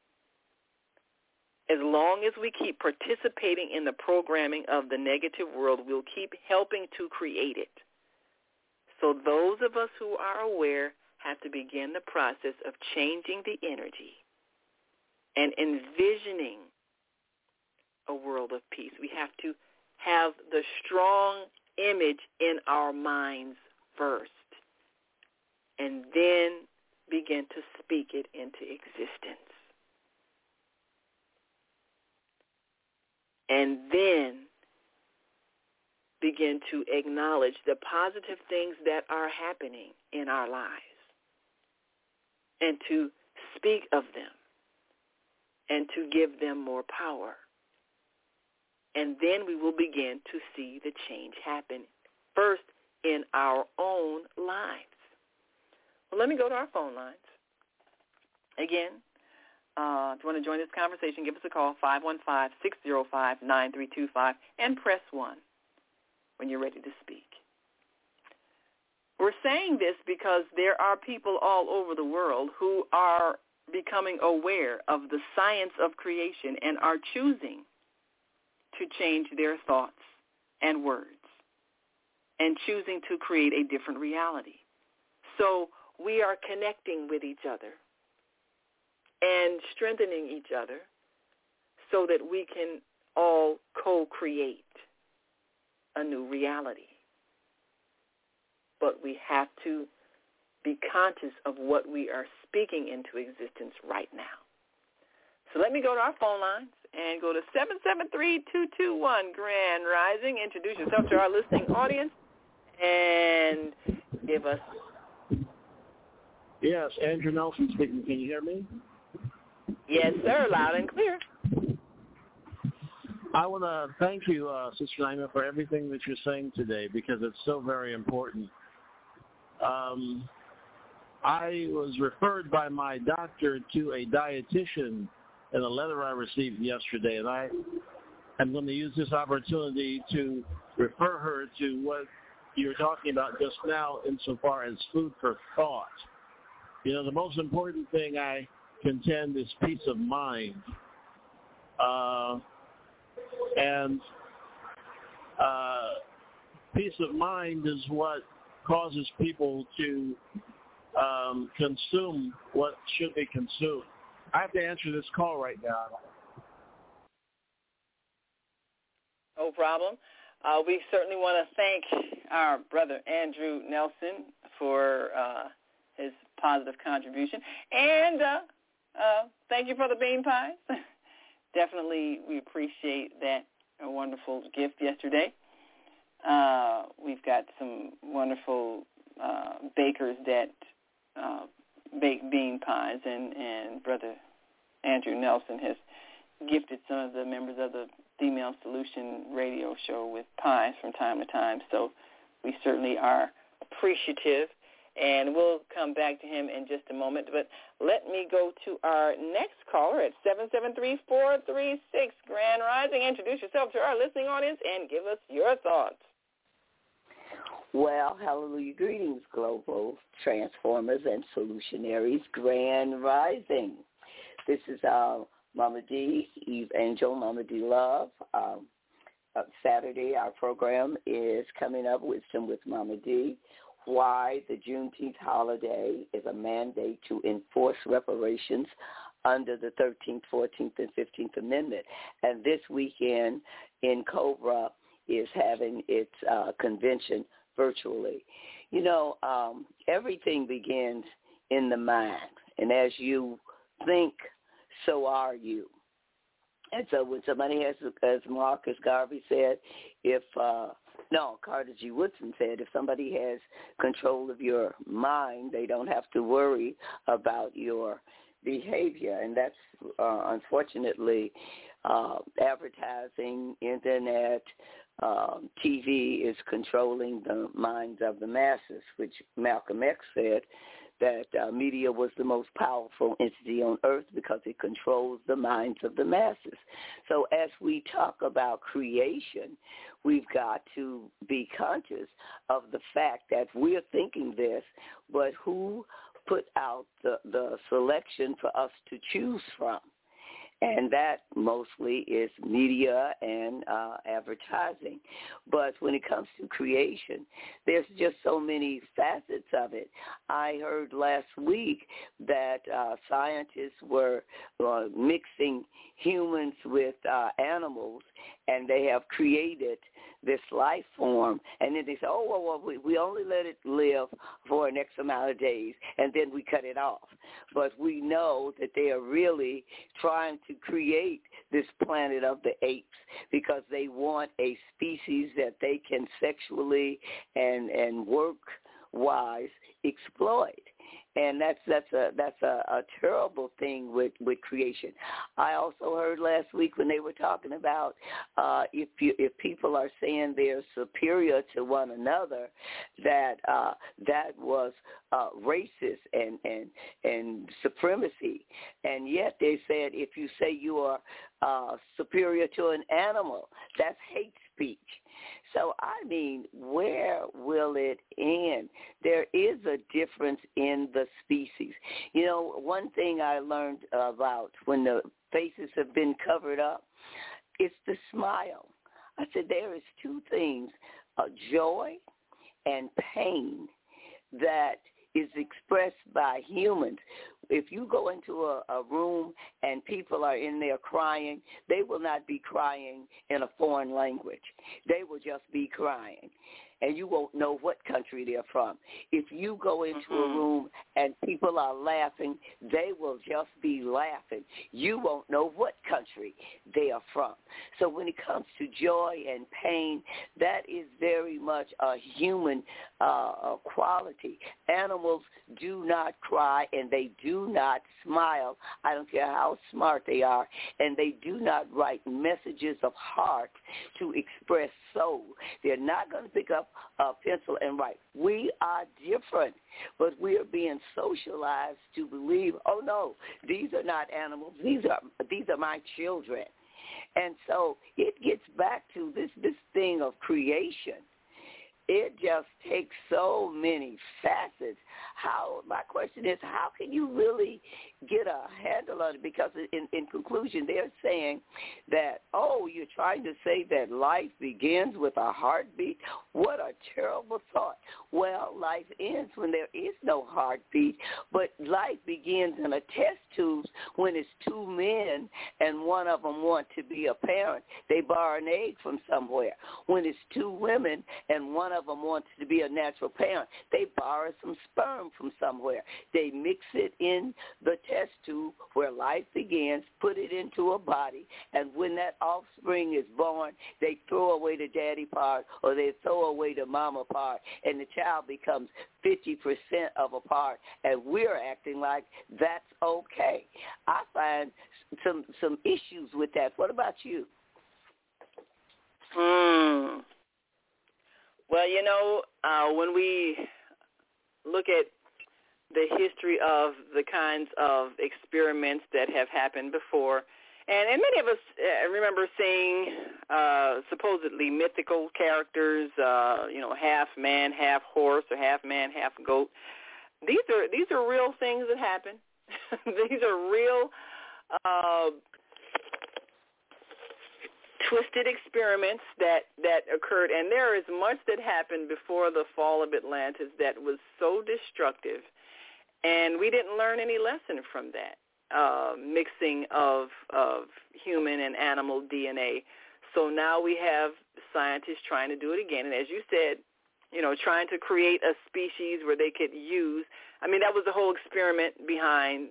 As long as we keep participating in the programming of the negative world, we'll keep helping to create it. So those of us who are aware have to begin the process of changing the energy and envisioning a world of peace. We have to have the strong image in our minds first and then begin to speak it into existence. And then begin to acknowledge the positive things that are happening in our lives and to speak of them and to give them more power. And then we will begin to see the change happen first in our own lives. Well, let me go to our phone lines. Again, if you want to join this conversation, give us a call, 515-605-9325, and press 1 when you're ready to speak. we're saying this because there are people all over the world who are becoming aware of the science of creation and are choosing to change their thoughts and words and choosing to create a different reality. So we are connecting with each other and strengthening each other so that we can all co-create a new reality. But we have to be conscious of what we are speaking into existence right now. So let me go to our phone lines and go to 773-221 Grand Rising. Introduce yourself to our listening audience and give us. Yes, Andrew Nelson speaking. Can you hear me? Yes, sir, loud and clear. I want to thank you, Sister Naima, for everything that you're saying today because it's so very important. I was referred by my doctor to a dietitian in a letter I received yesterday, and I am going to use this opportunity to refer her to what you were talking about just now insofar as food for thought. You know, the most important thing I contend is peace of mind. And peace of mind is what causes people to consume what should be consumed. I have to answer this call right now. No problem. We certainly want to thank our brother Andrew Nelson for his positive contribution. And thank you for the bean pies. Definitely, we appreciate that wonderful gift yesterday. We've got some wonderful bakers that bake bean pies, and Brother Andrew Nelson has gifted some of the members of the Female Solution radio show with pies from time to time. So we certainly are appreciative, and we'll come back to him in just a moment. But let me go to our next caller at 773-436 Grand Rising. Introduce yourself to our listening audience and give us your thoughts. Well, hallelujah. Greetings, global transformers and solutionaries. Grand Rising. This is Mama D, Eve Angel, Mama D Love. Saturday, our program is coming up, Wisdom with Mama D. Why the Juneteenth holiday is a mandate to enforce reparations under the 13th, 14th, and 15th Amendment. And this weekend in Cobra is having its convention virtually. You know, everything begins in the mind. And as you think, so are you. And so when somebody has, as Marcus Garvey said, Carter G. Woodson said, if somebody has control of your mind, they don't have to worry about your behavior. And that's, unfortunately, advertising, internet, TV is controlling the minds of the masses, which Malcolm X said that media was the most powerful entity on earth because it controls the minds of the masses. So as we talk about creation, we've got to be conscious of the fact that we're thinking this, but who put out the selection for us to choose from? And that mostly is media and advertising. But when it comes to creation, there's just so many facets of it. I heard last week that scientists were mixing humans with animals, and they have created this life form. And then they say, we only let it live for an X amount of days, and then we cut it off. But we know that they are really trying to create this planet of the apes because they want a species that they can sexually and work-wise exploit. And that's a terrible thing with creation. I also heard last week when they were talking about if people are saying they're superior to one another, that was racist and supremacy. And yet they said if you say you are superior to an animal, that's hate speech. So, I mean, where will it end? There is a difference in the species. You know, one thing I learned about when the faces have been covered up, it's the smile. I said there is two things, joy and pain, that is expressed by humans. If you go into a room and people are in there crying, they will not be crying in a foreign language. They will just be crying, and you won't know what country they're from. If you go into a room and people are laughing, they will just be laughing. You won't know what country they are from. So when it comes to joy and pain, that is very much a human quality. Animals do not cry, and they do not smile. I don't care how smart they are, and they do not write messages of heart to express soul. They're not going to pick up a pencil and write. We are different, but we are being socialized to believe, oh no, these are not animals. These are my children. And so it gets back to this thing of creation. It just takes so many facets. My question is, how can you really get a handle on it? Because in conclusion, they're saying that, you're trying to say that life begins with a heartbeat? What a terrible thought. Well, life ends when there is no heartbeat, but life begins in a test tube when it's two men and one of them wants to be a parent. They borrow an egg from somewhere. When it's two women and one of them wants to be a natural parent, they borrow some sperm from somewhere. They mix it in the test tube where life begins, put it into a body, and when that offspring is born, they throw away the daddy part or they throw away the mama part, and the child becomes 50% of a part, and we're acting like that's okay. I find some issues with that. What about you? Well, you know, when we look at the history of the kinds of experiments that have happened before, and many of us remember seeing supposedly mythical characters, half man, half horse, or half man, half goat. These are real things that happen. These are real twisted experiments that occurred, and there is much that happened before the fall of Atlantis that was so destructive, and we didn't learn any lesson from that mixing of human and animal DNA. So now we have scientists trying to do it again, and as you said, trying to create a species where they could use. I mean, that was the whole experiment behind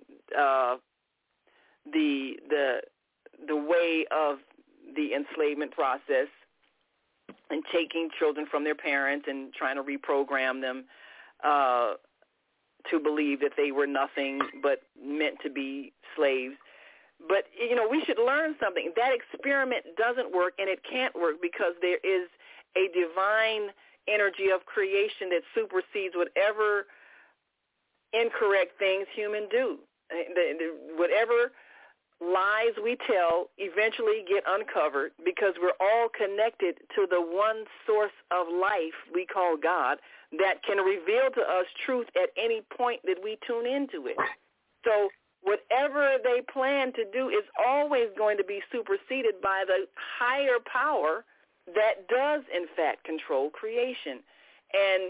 the way of the enslavement process and taking children from their parents and trying to reprogram them to believe that they were nothing but meant to be slaves. But, we should learn something. That experiment doesn't work, and it can't work because there is a divine energy of creation that supersedes whatever incorrect things humans do. Whatever lies we tell eventually get uncovered because we're all connected to the one source of life we call God that can reveal to us truth at any point that we tune into it. So whatever they plan to do is always going to be superseded by the higher power that does, in fact, control creation. And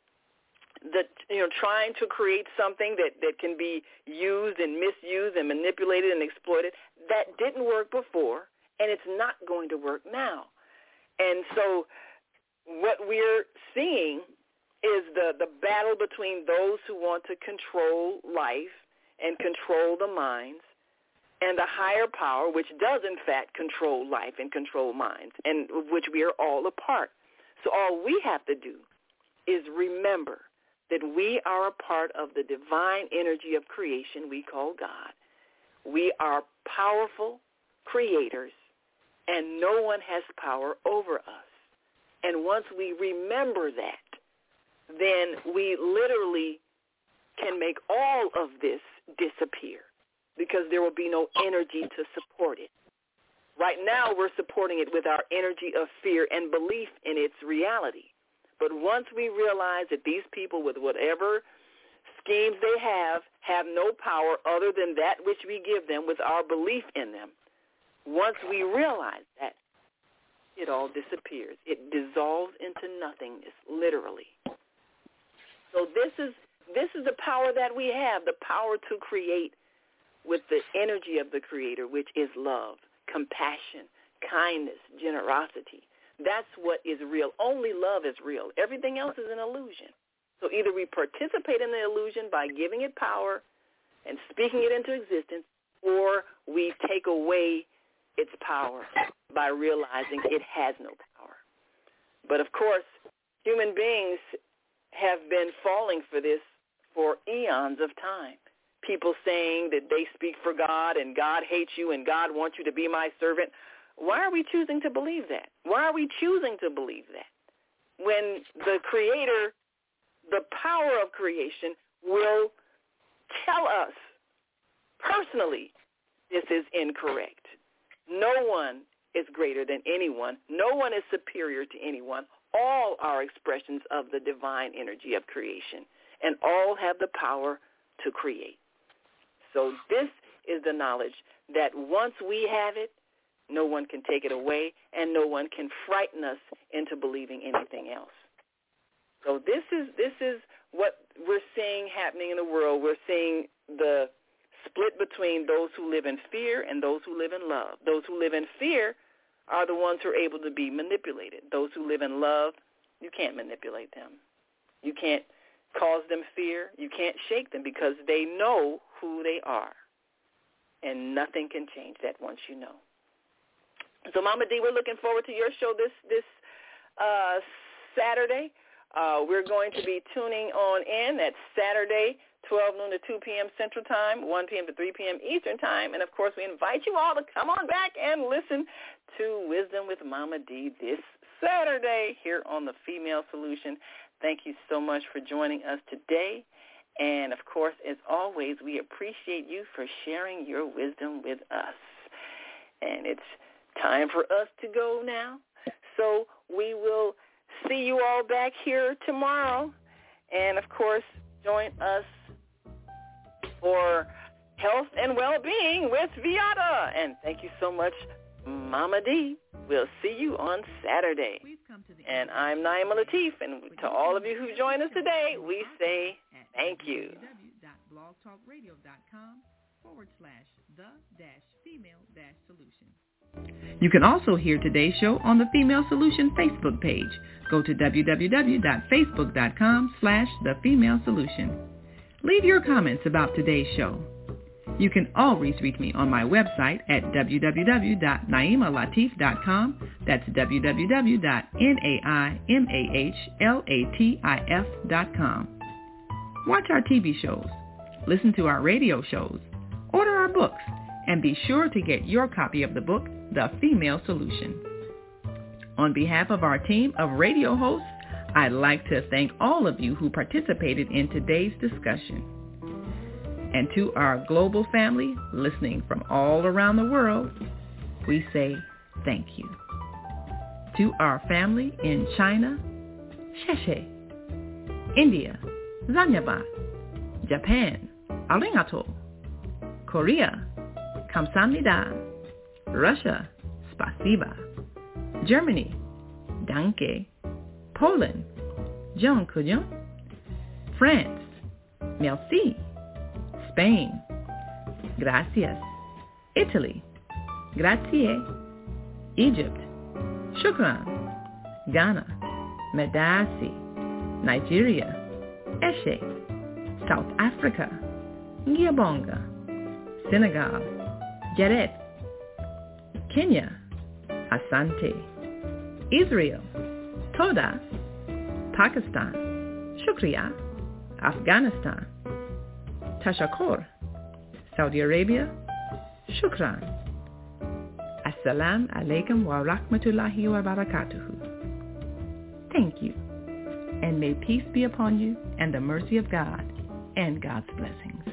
trying to create something that can be used and misused and manipulated and exploited, that didn't work before, and it's not going to work now. And so what we're seeing is the battle between those who want to control life and control the minds and the higher power, which does, in fact, control life and control minds, and of which we are all a part. So all we have to do is remember that we are a part of the divine energy of creation we call God. We are powerful creators, and no one has power over us. And once we remember that, then we literally can make all of this disappear because there will be no energy to support it. Right now, we're supporting it with our energy of fear and belief in its reality. But once we realize that these people, with whatever schemes they have no power other than that which we give them with our belief in them, once we realize that, it all disappears. It dissolves into nothingness, literally. So this is the power that we have, the power to create with the energy of the Creator, which is love, compassion, kindness, generosity. That's what is real. Only love is real. Everything else is an illusion. So either we participate in the illusion by giving it power and speaking it into existence, or we take away its power by realizing it has no power. But of course, human beings have been falling for this for eons of time. People saying that they speak for God and God hates you and God wants you to be my servant. Why are we choosing to believe that? Why are we choosing to believe that? When the Creator, the power of creation, will tell us personally this is incorrect. No one is greater than anyone. No one is superior to anyone. All are expressions of the divine energy of creation, and all have the power to create. So this is the knowledge that once we have it, no one can take it away, and no one can frighten us into believing anything else. So this is what we're seeing happening in the world. We're seeing the split between those who live in fear and those who live in love. Those who live in fear are the ones who are able to be manipulated. Those who live in love, you can't manipulate them. You can't cause them fear. You can't shake them because they know who they are. And nothing can change that once you know. So, Mama D, we're looking forward to your show this Saturday. We're going to be tuning on in. That's Saturday, 12 noon to 2 p.m. Central Time, 1 p.m. to 3 p.m. Eastern Time. And, of course, we invite you all to come on back and listen to Wisdom with Mama D this Saturday here on The Female Solution. Thank you so much for joining us today. And, of course, as always, we appreciate you for sharing your wisdom with us. And it's time for us to go now. So we will see you all back here tomorrow. And, of course, join us for Health and Well-Being with Viata. And thank you so much, Mama D. We'll see you on Saturday. And I'm Naima Latif. And to all of you who joined us today, we say thank you. www.blogtalkradio.com/the-female-solution. You can also hear today's show on the Female Solution Facebook page. Go to www.facebook.com/thefemalesolution. Leave your comments about today's show. You can always reach me on my website at www.naimalatif.com. That's www.naimalatif.com. Watch our TV shows, listen to our radio shows, order our books, and be sure to get your copy of the book, The Female Solution. On behalf of our team of radio hosts, I'd like to thank all of you who participated in today's discussion. And to our global family listening from all around the world, we say thank you. To our family in China, Sheshe, India, Zanyaba, Japan, Arigato, Korea, Kamsahamnida, Russia, Spasiba, Germany, Danke, Poland, Dziękuję, France, Merci, Spain, Gracias, Italy, Grazie, Egypt, Shukran, Ghana, Medasi, Nigeria, Eshe, South Africa, Ngiyabonga, Senegal, Jaret, Kenya, Asante, Israel, Toda, Pakistan, Shukriya, Afghanistan, Tashakor, Saudi Arabia, Shukran. Assalamu alaikum wa rahmatullahi wa barakatuhu. Thank you, and may peace be upon you and the mercy of God and God's blessings.